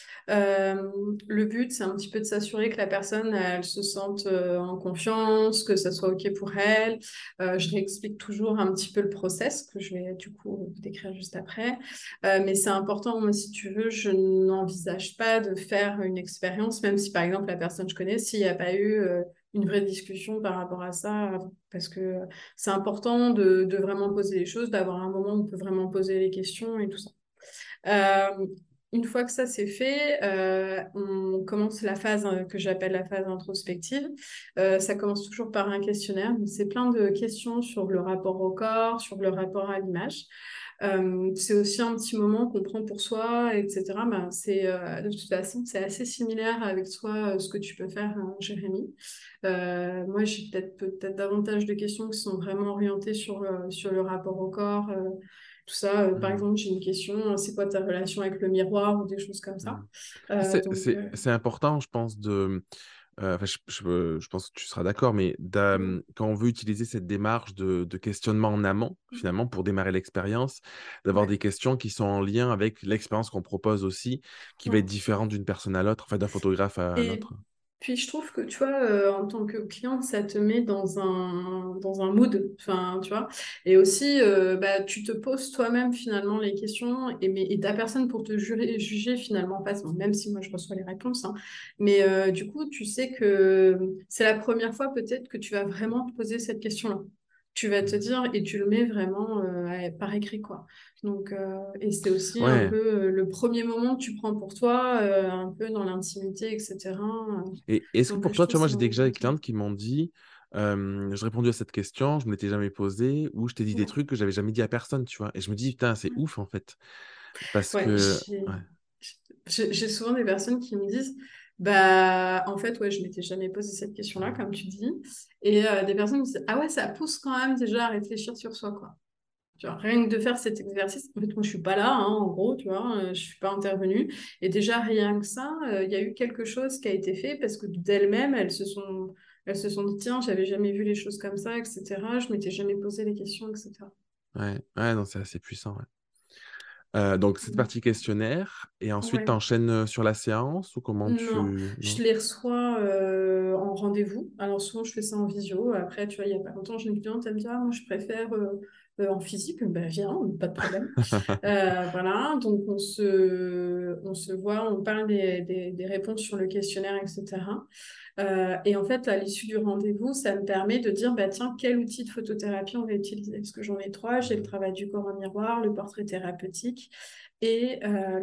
Le but, c'est un petit peu de s'assurer que la personne, elle se sente en confiance, que ça soit OK pour elle. Je réexplique toujours un petit peu le process que je vais du coup vous décrire juste après. Mais c'est important, moi, si tu veux, je n'envisage pas de faire une expérience, même si par exemple la personne que je connais, s'il n'y a pas eu une vraie discussion par rapport à ça, parce que c'est important de vraiment poser les choses, d'avoir un moment où on peut vraiment poser les questions et tout ça. Euh, une fois que ça c'est fait, on commence la phase que j'appelle la phase introspective. Ça commence toujours par un questionnaire. Donc, c'est plein de questions sur le rapport au corps, sur le rapport à l'image. C'est aussi un petit moment qu'on prend pour soi, etc. Ben, de toute façon, c'est assez similaire avec toi, ce que tu peux faire, Jérémy. Moi, j'ai peut-être davantage de questions qui sont vraiment orientées sur le rapport au corps, tout ça. Par Mhm. exemple, j'ai une question, c'est quoi ta relation avec le miroir ou des choses comme ça. Mhm. Donc, C'est important, je pense, enfin, je pense que tu seras d'accord, mais quand on veut utiliser cette démarche de questionnement en amont, finalement, pour démarrer l'expérience, d'avoir ouais. des questions qui sont en lien avec l'expérience qu'on propose aussi, qui va être Ouais. différente d'une personne à l'autre, enfin, d'un photographe à un Et autre. puis, je trouve que, tu vois, en tant que cliente, ça te met dans un mood, enfin, tu vois. Et aussi, bah, tu te poses toi-même, finalement, les questions et t'as personne pour te juger, finalement, pas, bon, même si moi, je reçois les réponses, hein. Mais du coup, tu sais que c'est la première fois, peut-être, que tu vas vraiment te poser cette question-là. Tu vas te Mhm. dire, et tu le mets vraiment par écrit, quoi. Donc, et c'est aussi un Ouais. peu le premier moment que tu prends pour toi, un peu dans l'intimité, etc. Et est-ce que Donc, pour je toi, trouve tu vois, moi, ça j'ai déjà des important. clientes qui m'ont dit, j'ai répondu à cette question, je ne me l'étais jamais posée, ou je t'ai dit des Ouais, trucs que j'avais jamais dit à personne, tu vois. Et je me dis, putain, c'est ouf, en fait. Parce ouais, que, ouais. j'ai souvent des personnes qui me disent, bah, en fait, ouais, je m'étais jamais posé cette question-là, comme tu dis. Et des personnes me disent, ah ouais, ça pousse quand même déjà à réfléchir sur soi, quoi. Tu vois, rien que de faire cet exercice, en fait, moi, je suis pas là, hein, en gros, tu vois, je suis pas intervenue. Et déjà, rien que ça, il y a eu quelque chose qui a été fait parce que d'elles-mêmes, elles se sont dit, tiens, j'avais jamais vu les choses comme ça, etc. Je m'étais jamais posé les questions, etc. Ouais, ouais, non, c'est assez puissant, ouais. Donc, cette partie questionnaire, et ensuite, tu Ouais. enchaînes sur la séance, ou comment Non, tu... je Non? les reçois en rendez-vous. Alors souvent, je fais ça en visio. Après, tu vois, il n'y a pas longtemps, j'ai une cliente, elle me dit, ah, moi, je préfère en physique. Ben, viens, pas de problème. Voilà, donc on se voit, on parle des réponses sur le questionnaire, etc. Et en fait, à l'issue du rendez-vous, ça me permet de dire, bah, tiens, quel outil de photothérapie on va utiliser? Parce que j'en ai trois, j'ai le travail du corps en miroir, le portrait thérapeutique et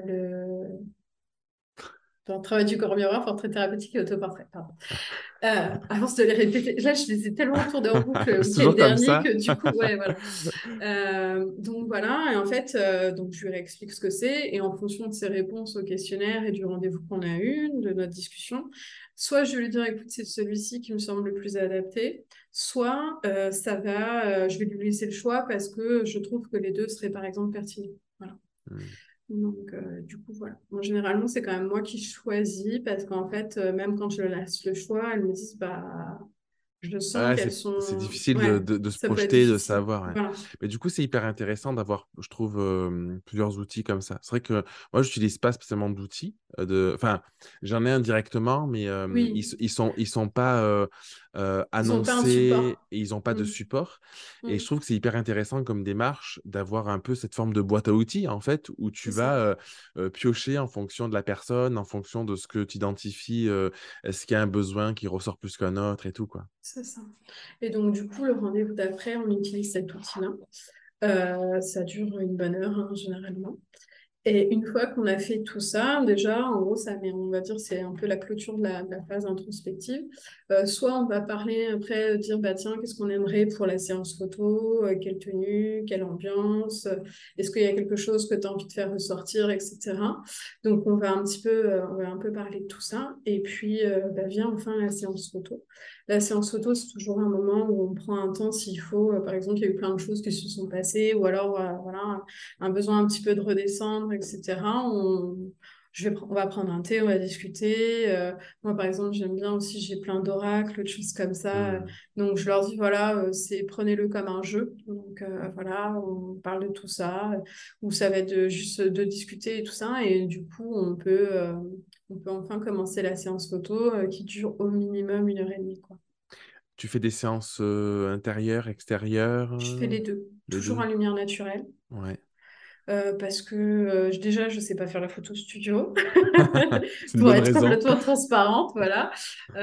travail du corps en miroir, portrait thérapeutique et autoportrait. Pardon. À force de les répéter, là, je les ai tellement tournés en boucle le C'est week-end toujours comme dernier ça. que du coup, ouais, voilà. Donc voilà, et en fait, donc je lui réexplique ce que c'est, et en fonction de ses réponses au questionnaire et du rendez-vous qu'on a eu, de notre discussion, soit je vais lui dire, écoute, c'est celui-ci qui me semble le plus adapté, soit je vais lui laisser le choix parce que je trouve que les deux seraient par exemple pertinents. Voilà. Mm. Donc, du coup, voilà. Bon, généralement, c'est quand même moi qui choisis parce qu'en fait, même quand je leur laisse le choix, elles me disent, bah, je sens Ouais, qu'elles c'est sont... difficile Ouais, de se ça peut être projeter, de difficile. savoir. Ouais. Voilà. Mais du coup, c'est hyper intéressant d'avoir, je trouve, plusieurs outils comme ça. C'est vrai que moi, je n'utilise pas spécialement d'outils. Enfin, j'en ai indirectement, mais Oui, ils sont pas ils n'ont pas un annoncés support. et ils n'ont pas de Mm, support. Et je mm, trouve que c'est hyper intéressant comme démarche d'avoir un peu cette forme de boîte à outils, en fait, où tu c'est vas ça. piocher en fonction de la personne, en fonction de ce que tu identifies. Est-ce qu'il y a un besoin qui ressort plus qu'un autre et tout, quoi. C'est ça. Et donc, du coup, le rendez-vous d'après, on utilise cet outil-là. Ça dure une bonne heure, hein, généralement. Et une fois qu'on a fait tout ça, déjà, en gros, ça met, on va dire, c'est un peu la clôture de la phase introspective. Soit on va parler après, dire, bah tiens, qu'est-ce qu'on aimerait pour la séance photo, quelle tenue, quelle ambiance, est-ce qu'il y a quelque chose que tu as envie de faire ressortir, etc. Donc on va un peu parler de tout ça. Et puis, bah, vient enfin la séance photo. La séance photo, c'est toujours un moment où on prend un temps s'il faut. Par exemple, il y a eu plein de choses qui se sont passées, ou alors, voilà, un besoin un petit peu de redescendre, etc. On va prendre un thé, on va discuter. Moi, par exemple, j'aime bien aussi, j'ai plein d'oracles, de choses comme ça. Mm. Donc, je leur dis, voilà, prenez-le comme un jeu. Donc, voilà, on parle de tout ça, ou ça va être juste de discuter et tout ça. Et du coup, on peut enfin commencer la séance photo qui dure au minimum une heure et demie, quoi. Tu fais des séances intérieures, extérieures, Je fais les deux, les toujours en deux? lumière naturelle. Ouais. Parce que déjà, je sais pas faire la photo studio, C'est une pour bonne être raison. complètement transparente, voilà.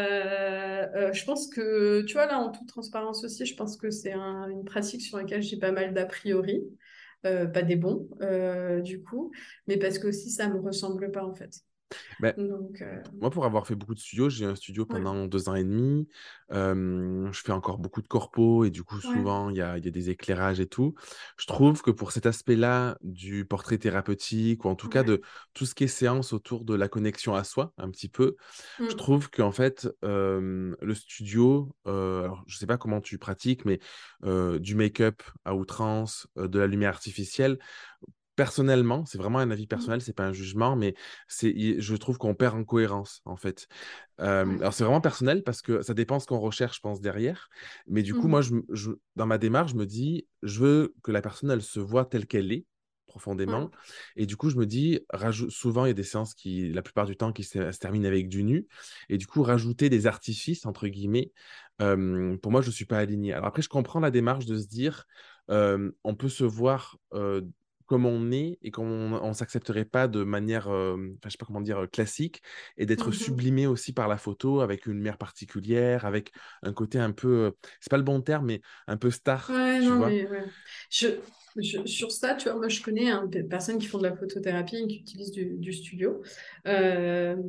Je pense que, tu vois, là, en toute transparence aussi, je pense que c'est une pratique sur laquelle j'ai pas mal d'a priori, pas des bons, du coup, mais parce que aussi, ça me ressemble pas, en fait. Ben, Donc, moi, pour avoir fait beaucoup de studios, j'ai eu un studio ouais, pendant 2 ans et demi. Je fais encore beaucoup de corpo et du coup, ouais, souvent, il y a des éclairages et tout. Je trouve que pour cet aspect-là du portrait thérapeutique ou en tout cas ouais. de tout ce qui est séance autour de la connexion à soi, un petit peu, je Mm, trouve qu'en fait, le studio, alors je sais pas comment tu pratiques, mais du make-up à outrance, de la lumière artificielle, personnellement, c'est vraiment un avis mm, personnel, c'est pas un jugement, mais je trouve qu'on perd en cohérence, en fait. ouais. Alors, c'est vraiment personnel parce que ça dépend ce qu'on recherche, je pense, derrière. Mais du coup, moi, Mm, dans ma démarche, je me dis, je veux que la personne, elle se voit telle qu'elle est, ouais. profondément. Et du coup, je me dis, souvent, il y a des séances qui, la plupart du temps, qui se terminent avec du nu. Et du coup, rajouter des artifices, entre guillemets, pour moi, je ne suis pas aligné. Alors après, je comprends la démarche de se dire, on peut se voir comme on est et qu'on ne s'accepterait pas de manière, enfin, je sais pas comment dire, classique et d'être Mhm. sublimé aussi par la photo avec une lumière particulière, avec un côté un peu, c'est pas le bon terme, mais un peu star, Ouais, tu non, vois. mais ouais. Je, sur ça, tu vois, moi, je connais des personnes qui font de la photothérapie et qui utilisent du studio. Euh,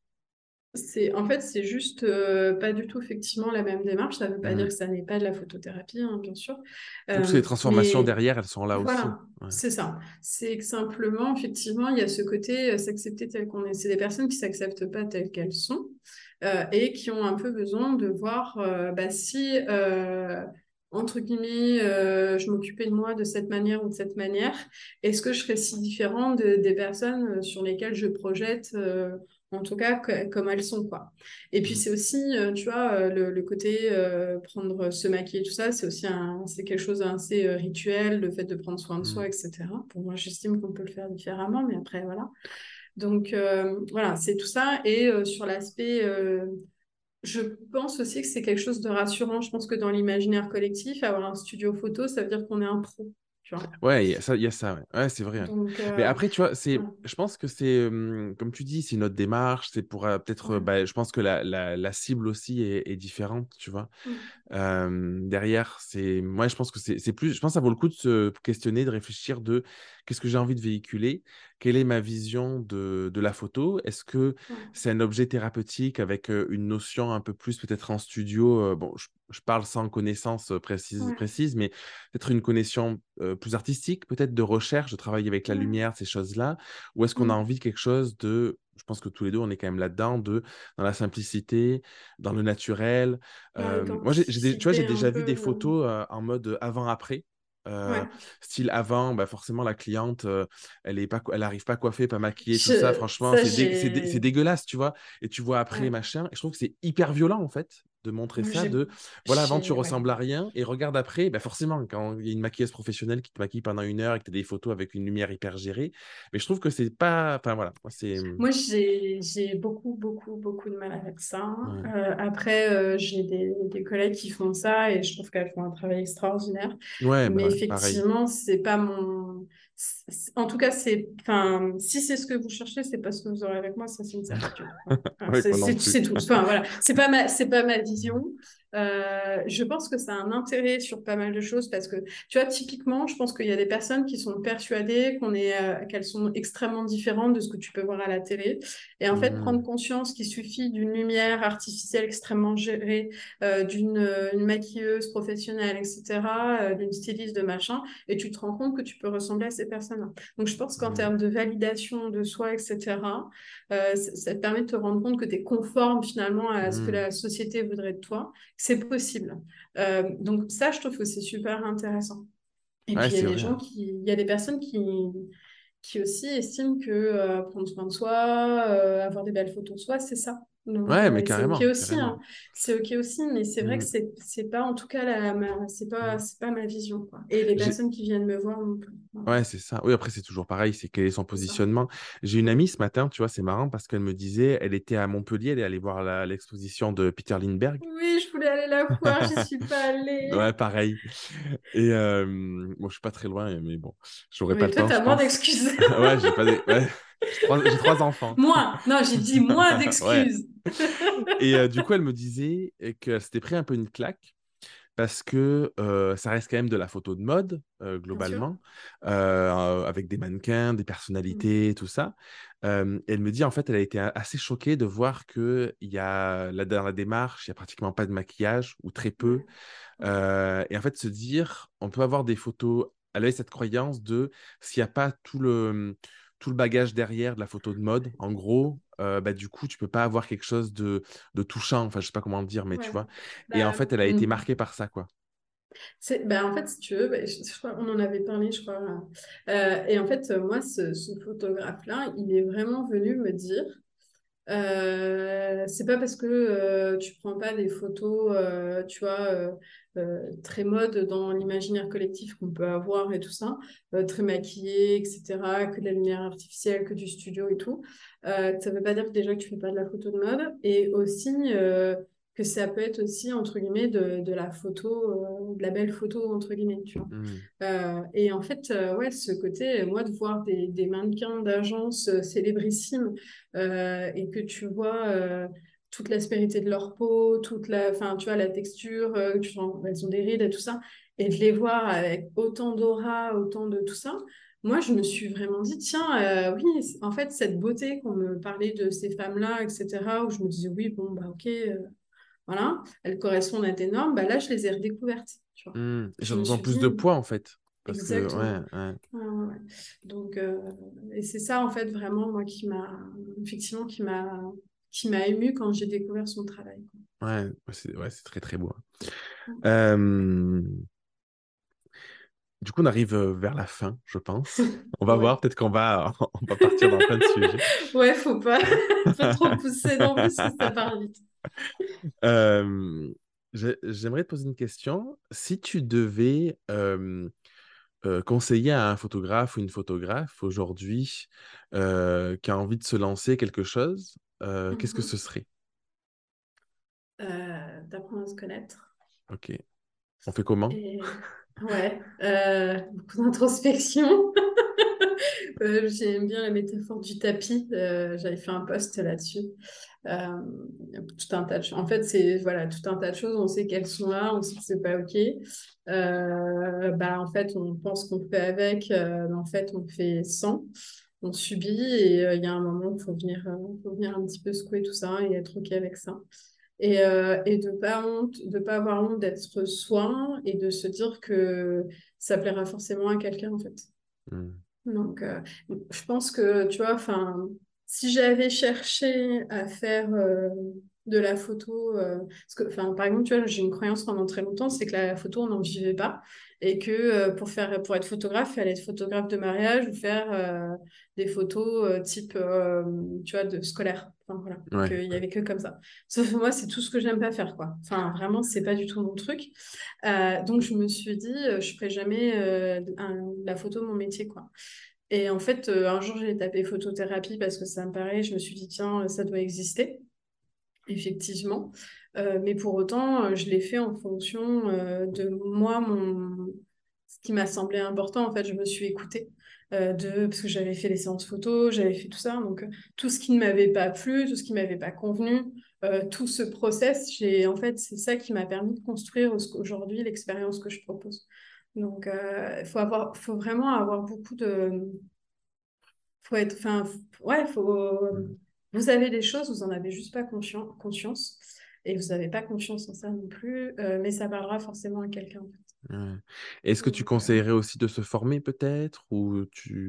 en fait, c'est juste pas du tout effectivement la même démarche. Ça ne veut pas dire Mm. que ça n'est pas de la photothérapie, hein, bien sûr. Donc, ces transformations Mais derrière, elles sont là aussi. voilà, Ouais. c'est ça. C'est que simplement, effectivement, il y a ce côté s'accepter tel qu'on est. C'est des personnes qui s'acceptent pas telles qu'elles sont et qui ont un peu besoin de voir bah, si, entre guillemets, je m'occupais de moi de cette manière ou de cette manière, est-ce que je serais si différente des personnes sur lesquelles je projette, en tout cas, comme elles sont, quoi. Et puis, Mm. c'est aussi, tu vois, le côté prendre, se maquiller, tout ça, c'est aussi c'est quelque chose d'assez rituel, le fait de prendre soin de Mm. soi, etc. Pour moi, j'estime qu'on peut le faire différemment, mais après, voilà. Donc, voilà, c'est tout ça. Et sur l'aspect, je pense aussi que c'est quelque chose de rassurant. Je pense que dans l'imaginaire collectif, avoir un studio photo, ça veut dire qu'on est un pro, tu vois. Ouais, il y a ça, ouais. Ouais, c'est vrai. Ouais. Donc, Mais après, tu vois, voilà. je pense que c'est, comme tu dis, c'est notre démarche, c'est pour peut-être, Ouais. bah, je pense que la cible aussi est différente, tu vois. Mm. Derrière, moi, je pense que c'est plus, je pense que ça vaut le coup de se questionner, de réfléchir de qu'est-ce que j'ai envie de véhiculer, quelle est ma vision de la photo, est-ce que Ouais. c'est un objet thérapeutique avec une notion un peu plus peut-être en studio, bon, je parle sans connaissance Ouais. précise, mais peut-être une connexion plus artistique, peut-être de recherche, de travailler avec la Ouais. lumière, ces choses-là, ou est-ce qu'on a Mm. envie de quelque chose de, je pense que tous les deux, on est quand même là-dedans, dans la simplicité, dans le naturel, Dans moi, tu vois, j'ai l'authenticité un déjà vu peu. des photos en mode avant-après. Euh, Ouais. style avant, bah forcément la cliente, elle arrive pas coiffée, pas maquillée, tout ça. Franchement, Ça, c'est j'ai... dégueulasse, tu vois. Et tu vois après Ouais. machin. Et je trouve que c'est hyper violent en fait de montrer Moi, ça. De voilà, avant tu ouais. ressembles à rien et regarde après. Bah forcément, quand il y a une maquilleuse professionnelle qui te maquille pendant 1 heure et que tu as des photos avec une lumière hyper gérée, mais je trouve que c'est pas. Enfin voilà, moi, c'est. Moi, j'ai beaucoup de mal avec ça. Ouais, Après, j'ai des collègues qui font ça et je trouve qu'elles font un travail extraordinaire. ouais, bah Mais ouais, pareil. effectivement, c'est pas mon... En tout cas, enfin, si c'est ce que vous cherchez, c'est pas ce que vous aurez avec moi, ça c'est une certitude. Voilà. Enfin, Ouais, moi non plus. c'est tout. Enfin, voilà. C'est pas ma vision. Je pense que ça a un intérêt sur pas mal de choses parce que, tu vois, typiquement, je pense qu'il y a des personnes qui sont persuadées qu'elles sont extrêmement différentes de ce que tu peux voir à la télé. Et en fait, prendre Hmm, conscience qu'il suffit d'une lumière artificielle extrêmement gérée, une maquilleuse professionnelle, etc., d'une styliste de machin, et tu te rends compte que tu peux ressembler à ces personnes-là. Donc, je pense qu'en hmm, termes de validation de soi, etc., ça te permet de te rendre compte que tu es conforme finalement à ce que hmm. la société voudrait de toi. C'est possible. Donc ça, je trouve que c'est super intéressant. Et Ouais, puis il y a c'est des vrai, gens hein. il y a des personnes qui aussi estiment que prendre soin de soi, avoir des belles photos de soi, c'est ça. Donc Ouais, mais et c'est ok carrément, aussi, hein. carrément. C'est ok aussi, mais c'est vrai que Hmm, c'est pas en tout cas hmm. c'est pas ma vision, quoi. Et les J'ai- personnes qui viennent me voir non plus. Voilà. Ouais, c'est ça. Oui, après, c'est toujours pareil, c'est quel est son C'est ça. positionnement. J'ai une Mm. amie ce matin, tu vois, c'est marrant parce qu'elle me disait, elle était à Montpellier, elle est allée voir l'exposition de Peter Lindbergh. Oui, je voulais aller la voir, j'y suis pas allée. Ouais, pareil. Et bon, je suis pas très loin, mais bon, j'aurai pas Mais le toi, temps, t'as je moins pense. d'excuses. Ouais, j'ai pas des... ouais, j'ai trois enfants. Moins. Non, j'ai dit moins Ouais. d'excuses. Et du coup, elle me disait qu'elle s'était pris un peu une claque parce que ça reste quand même de la photo de mode, Bien sûr. globalement, avec des mannequins, des Mm. personnalités, tout ça. Et elle me dit, en fait, elle a été assez choquée de voir que dans la démarche, il n'y a pratiquement pas de maquillage, ou très peu. Ouais. Ouais. Et en fait, se dire, on peut avoir des photos, elle avait cette croyance de, s'il n'y a pas tout le bagage derrière de la photo de mode, en gros, bah, du coup, tu peux pas avoir quelque chose de touchant, enfin, je sais pas comment le dire, mais tu Ouais. vois. Et en Bah, fait, elle a été marquée par ça, quoi. bah, en fait, si tu veux, bah, je crois, on en avait parlé, je crois. Et en fait, moi, ce photographe-là, il est vraiment venu me dire, c'est pas parce que tu prends pas des photos, tu vois, très mode dans l'imaginaire collectif qu'on peut avoir et tout ça, très maquillée, etc., que de la lumière artificielle, que du studio et tout. Ça veut pas dire que déjà que tu fais pas de la photo de mode. Et aussi que ça peut être aussi, entre guillemets, de la photo, de la belle photo, entre guillemets, tu vois. Hmm. Et en fait, ouais, ce côté, moi, de voir des mannequins d'agence célébrissimes et que tu vois toute l'aspérité de leur peau, enfin, tu vois, la texture, elles ont des rides et tout ça, et de les voir avec autant d'aura, autant de tout ça, moi, je me suis vraiment dit, tiens, oui, en fait, cette beauté qu'on me parlait de ces femmes-là, etc., où je me disais, oui, bon, bah, ok, voilà, elles correspondent à des normes, bah, là, je les ai redécouvertes, tu vois. Hmm. Et ça Je me d'autant suis plus dit, de poids, en fait. Parce que, ouais, exactement. ouais, Ouais, ouais, ouais. Donc, et c'est ça, en fait, vraiment, moi, effectivement, qui m'a émue quand j'ai découvert son travail, ouais, c'est très, très beau, hein. quoi. Euh, Du coup, on arrive vers la fin, je pense. On va Ouais. voir, peut-être qu'on va, on va partir dans plein de sujets. Ouais, faut pas, pas trop pousser non plus, parce que ça part vite. Euh, J'aimerais te poser une question. Si tu devais conseiller à un photographe ou une photographe aujourd'hui qui a envie de se lancer quelque chose, qu'est-ce que Mhm. ce serait? D'apprendre à se connaître. Ok. On fait comment? Et ouais, beaucoup d'introspection. J'aime bien la métaphore du tapis. J'avais fait un post là-dessus. Tout un tas de choses. En fait, c'est voilà, tout un tas de choses. On sait qu'elles sont là, on sait que c'est pas OK. Bah, en fait, on pense qu'on fait avec, mais en fait, on fait sans. On subit et il y a un moment où faut venir un petit peu secouer tout ça et être OK avec ça. Et de pas avoir honte d'être soi et de se dire que ça plaira forcément à quelqu'un, en fait. Hmm. Donc, je pense que, tu vois, enfin, si j'avais cherché à faire de la photo. Parce que, enfin, par exemple, tu vois, j'ai une croyance pendant très longtemps, c'est que la photo, on n'en vivait pas. Et que pour être photographe, il fallait être photographe de mariage ou faire des photos type, tu vois, de scolaire. Enfin, voilà. Ouais. Qu'il n'y avait que comme ça. Sauf que moi, c'est tout ce que j'aime pas faire, quoi. Enfin, vraiment, c'est pas du tout mon truc. Donc, je me suis dit, je ferai jamais la photo mon métier, quoi. Et en fait, un jour, j'ai tapé photothérapie parce que ça me paraît, je me suis dit, tiens, ça doit exister, effectivement. Mais pour autant, je l'ai fait en fonction de moi, ce qui m'a semblé important. En fait, je me suis écoutée parce que j'avais fait les séances photos, j'avais fait tout ça. Donc, tout ce qui ne m'avait pas plu, tout ce qui ne m'avait pas convenu, tout ce process, en fait, c'est ça qui m'a permis de construire aujourd'hui l'expérience que je propose. Donc, faut vraiment avoir beaucoup de, faut être, enfin, ouais, Mm. vous avez des choses, vous en avez juste pas conscience, et vous n'avez pas confiance en ça non plus, mais ça parlera forcément à quelqu'un, en fait. Ouais. Est-ce que tu Donc, conseillerais aussi de se former peut-être ou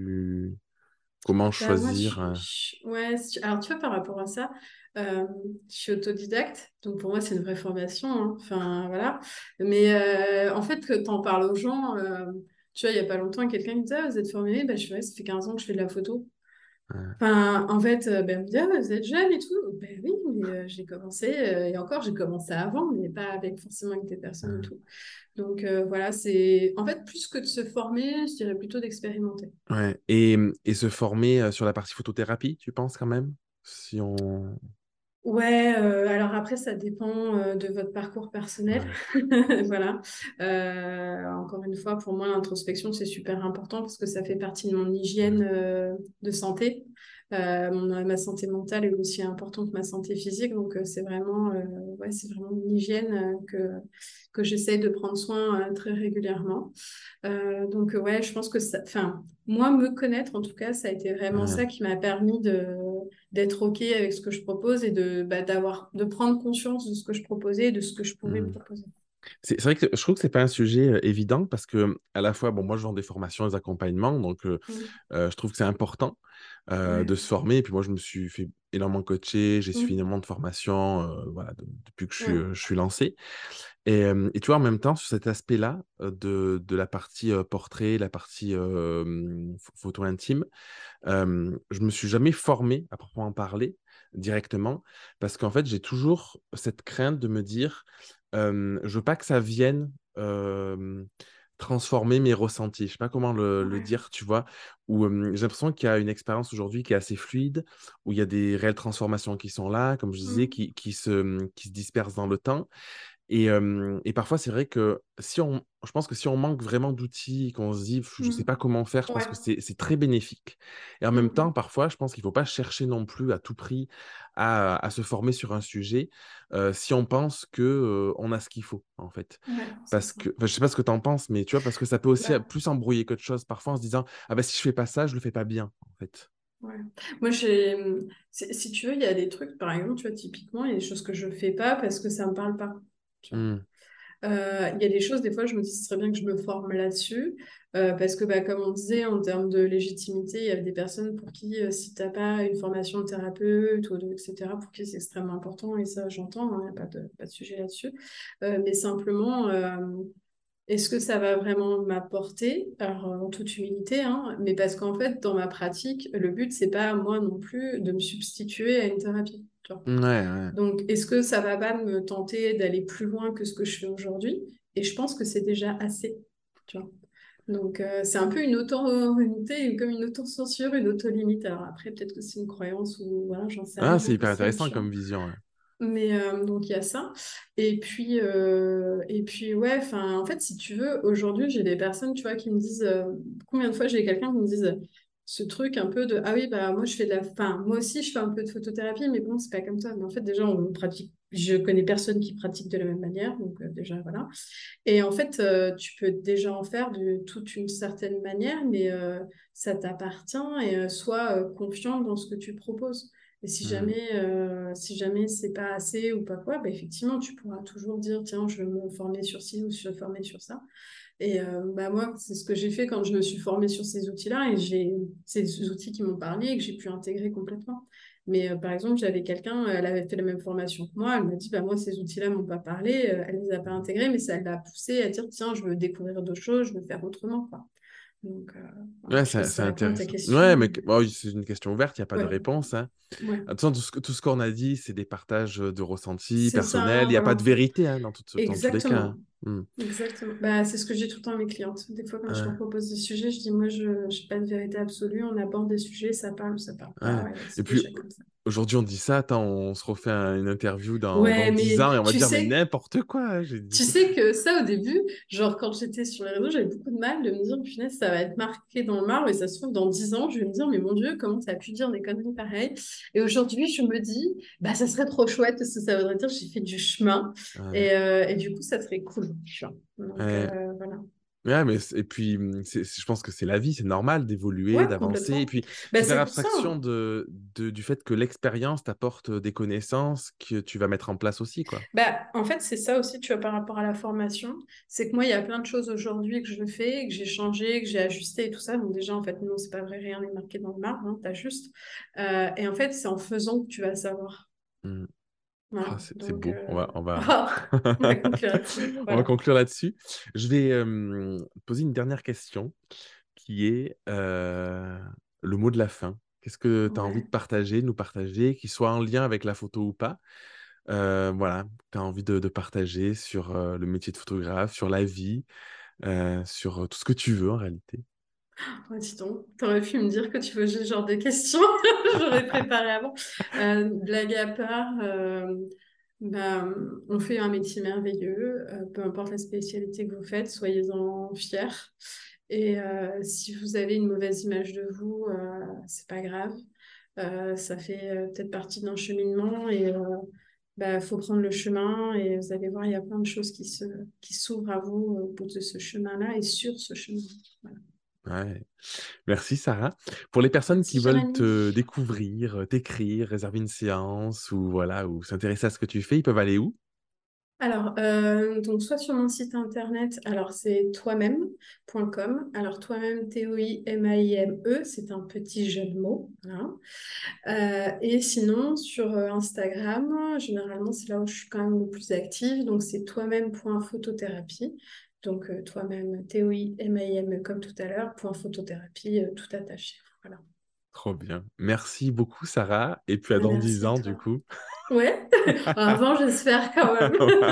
comment bah, moi, choisir ouais, alors tu vois, par rapport à ça, je suis autodidacte, donc pour moi, c'est une vraie formation, hein. Enfin, voilà. Mais en fait, que tu en parles aux gens, tu vois, il y a pas longtemps, quelqu'un me disait, ah, vous êtes formé? Bah, je fais, ouais, ça fait 15 ans que je fais de la photo. Enfin, en fait, ben, elle me dit, ah, vous êtes jeune et tout. Ben oui, mais j'ai commencé, et encore, j'ai commencé avant, mais pas avec forcément avec des personnes et tout. Donc voilà, c'est en fait plus que de se former, je dirais plutôt d'expérimenter. Ouais. Et se former sur la partie photothérapie, tu penses quand même? Si on... Ouais, alors après, ça dépend de votre parcours personnel. Ouais. Voilà. Encore une fois, pour moi, l'introspection, c'est super important parce que ça fait partie de mon hygiène de santé. Ma santé mentale est aussi importante que ma santé physique. Donc, ouais, c'est vraiment une hygiène que j'essaye de prendre soin très régulièrement. Ouais, je pense que ça, enfin, moi, me connaître, en tout cas, ça a été vraiment ça Ouais. qui m'a permis d'être OK avec ce que je propose et de prendre conscience de ce que je proposais et de ce que je pouvais Mm. proposer. C'est vrai que je trouve que c'est pas un sujet évident parce que à la fois, bon, moi je vends des formations, des accompagnements, donc Mm. je trouve que c'est important Ouais. de se former. Et puis moi, je me suis fait énormément coacher, j'ai suivi Mm. énormément de formations, voilà, depuis que Ouais. je suis lancé. Et tu vois, en même temps, sur cet aspect-là de la partie portrait, la partie photo intime, je me suis jamais formé à proprement parler directement parce qu'en fait, j'ai toujours cette crainte de me dire, je veux pas que ça vienne transformer mes ressentis. Je sais pas comment le Ouais. dire, tu vois, où j'ai l'impression qu'il y a une expérience aujourd'hui qui est assez fluide, où il y a des réelles transformations qui sont là, comme je disais, Mm. qui se dispersent dans le temps. Et parfois, c'est vrai que je pense que si on manque vraiment d'outils, qu'on se dit, je ne sais Mm. pas comment faire, je pense Ouais. que c'est très bénéfique. Et en même temps, Mm. parfois, je pense qu'il ne faut pas chercher non plus à tout prix à se former sur un sujet si on pense que, on a ce qu'il faut, en fait. Ouais, c'est Parce ça. que, enfin, je sais pas ce que tu en penses, mais tu vois, parce que ça peut aussi Bah, plus embrouiller qu'autre chose, parfois en se disant, ah bah si je fais pas ça, je le fais pas bien, en fait. ouais. Moi, si tu veux, il y a des trucs, par exemple, tu vois, typiquement, il y a des choses que je fais pas parce que ça me parle pas. Tu vois. Hmm, Il y a des choses, des fois, je me dis, ce serait bien que je me forme là-dessus, parce que, bah, comme on disait, en termes de légitimité, il y a des personnes pour qui, si tu n'as pas une formation de thérapeute, etc., pour qui c'est extrêmement important, et ça, j'entends, il n'y a pas de sujet là-dessus. Mais simplement, est-ce que ça va vraiment m'apporter? Alors, en toute humilité, hein, mais parce qu'en fait, dans ma pratique, le but, c'est pas, moi non plus, de me substituer à une thérapie. Tu vois. ouais, ouais, Donc, est-ce que ça va pas me tenter d'aller plus loin que ce que je fais aujourd'hui? Et je pense que c'est déjà assez, tu vois. Donc, c'est un peu comme une auto-censure, une auto-limite. Alors après, peut-être que c'est une croyance ou voilà, j'en sais Ah, rien c'est que hyper c'est, intéressant tu vois. comme vision. Ouais. Mais donc, il y a ça. Et puis ouais, enfin, en fait, si tu veux, aujourd'hui, j'ai des personnes, tu vois, qui me disent, combien de fois j'ai quelqu'un qui me dise ce truc un peu de, ah oui, bah moi, je fais enfin, moi aussi, je fais un peu de photothérapie, mais bon, c'est pas comme ça. Mais en fait, déjà, on pratique, je connais personne qui pratique de la même manière, donc déjà, voilà. Et en fait, tu peux déjà en faire de toute une certaine manière, mais ça t'appartient et sois confiant dans ce que tu proposes. Et Hmm, si jamais c'est pas assez ou pas quoi, bah effectivement, tu pourras toujours dire, tiens, je vais me former sur ci ou je vais me former sur ça. Et bah moi, c'est ce que j'ai fait quand je me suis formée sur ces outils-là et j'ai ces outils qui m'ont parlé et que j'ai pu intégrer complètement. Mais par exemple, j'avais quelqu'un, elle avait fait la même formation que moi. Elle m'a dit, bah, moi, ces outils-là m'ont pas parlé. Elle les a pas intégrés, mais ça l'a poussée à dire, tiens, je veux découvrir d'autres choses, je veux faire autrement, quoi. Donc, voilà. Ouais, Je sais pas si c'est ça répond à ta intéressant. Ouais, mais question. oui, c'est une question ouverte, il n'y a pas de Ouais, réponse, hein. ouais. Attention, tout ce qu'on a dit, c'est des partages de ressentis C'est personnels. ça, Il n'y a pas de voilà. vérité, hein, dans tous les cas, Exactement. hein. Hmm. Exactement. Bah, c'est ce que je dis tout le temps à mes clientes. Des fois, quand je leur Ouais, propose des sujets, je dis, moi, je n'ai pas de vérité absolue. On aborde des sujets, ça parle ou ça parle ouais. pas. Et Et c'est puis, déjà comme ça. aujourd'hui, on dit ça, attends, on se refait une interview dans Ouais, 10 ans et mais on va dire, mais n'importe quoi, hein, j'ai dit. tu sais que ça, au début, genre, quand j'étais sur les réseaux, j'avais beaucoup de mal de me dire, punaise, ça va être marqué dans le marbre. Et ça se trouve, dans 10 ans, je vais me dire, mais mon Dieu, comment ça a pu dire des conneries pareilles? Et aujourd'hui, je me dis, bah, ça serait trop chouette parce que ça voudrait dire que j'ai fait du chemin. Ouais. Et du coup, ça serait cool. Tu vois. Donc, Ouais. voilà. Ouais, mais et puis je pense que c'est la vie, c'est normal d'évoluer, Ouais, d'avancer, et complètement. puis Bah, c'est faire c'est pour ça, abstraction hein. du fait que l'expérience t'apporte des connaissances que tu vas mettre en place aussi, quoi. Bah, en fait, c'est ça aussi, tu vois, par rapport à la formation. C'est que moi, il y a plein de choses aujourd'hui que je fais, que j'ai changé, que j'ai ajusté et tout ça. Donc déjà, en fait, non, c'est pas vrai, rien n'est marqué dans le marbre, hein, t'ajustes. Et en fait, c'est en faisant que tu vas savoir. Hmm. Ah, Voilà. c'est Donc, beau. on va conclure là-dessus. On va Voilà. conclure là-dessus. Je vais poser une dernière question qui est le mot de la fin. Qu'est-ce que tu as envie Ouais. de partager, de nous partager, qui soit en lien avec la photo ou pas? Voilà, tu as envie de partager sur le métier de photographe, sur la vie, sur tout ce que tu veux en réalité. Ouais, dis donc, t'aurais pu me dire que tu posais ce genre de questions. J'aurais préparé avant. Blague à part, bah, on fait un métier merveilleux. Peu importe la spécialité que vous faites, soyez-en fiers. Et si vous avez une mauvaise image de vous, c'est pas grave. Ça fait peut-être partie d'un cheminement et bah, faut prendre le chemin et vous allez voir, il y a plein de choses qui s'ouvrent à vous au bout de ce chemin-là et sur ce chemin. Voilà. Ouais. Merci Sarah. Pour les personnes qui Merci, veulent Jérémy. te découvrir, t'écrire, réserver une séance ou voilà, ou s'intéresser à ce que tu fais, ils peuvent aller où? Alors, donc soit sur mon site internet, alors c'est toi-même.com. Alors toi-même, Toimame, c'est un petit jeu de mots. Voilà. Et sinon, sur Instagram, généralement, c'est là où je suis quand même le plus active. Donc c'est toi-même.photothérapie. Donc toi-même, Toimame, comme tout à l'heure, point photothérapie, tout attaché. Voilà. Trop bien. Merci beaucoup Sarah. Et puis à Ben, dans merci 10 à ans du toi. coup. Ouais, avant, j'espère quand même.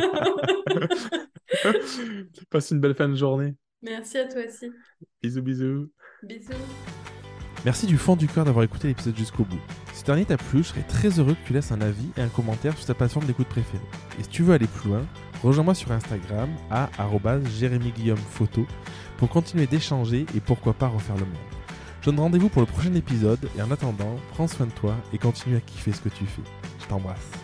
Passe une belle fin de journée. Merci à toi aussi. Bisous bisous. Bisous. Merci du fond du cœur d'avoir écouté l'épisode jusqu'au bout. Si ce dernier t'a plu, je serais très heureux que tu laisses un avis et un commentaire sur ta plateforme d'écoute préférée. Et si tu veux aller plus loin, rejoins-moi sur Instagram à @JérémyGuillaumephoto pour continuer d'échanger et pourquoi pas refaire le monde. Je donne rendez-vous pour le prochain épisode et en attendant, prends soin de toi et continue à kiffer ce que tu fais. Je t'embrasse.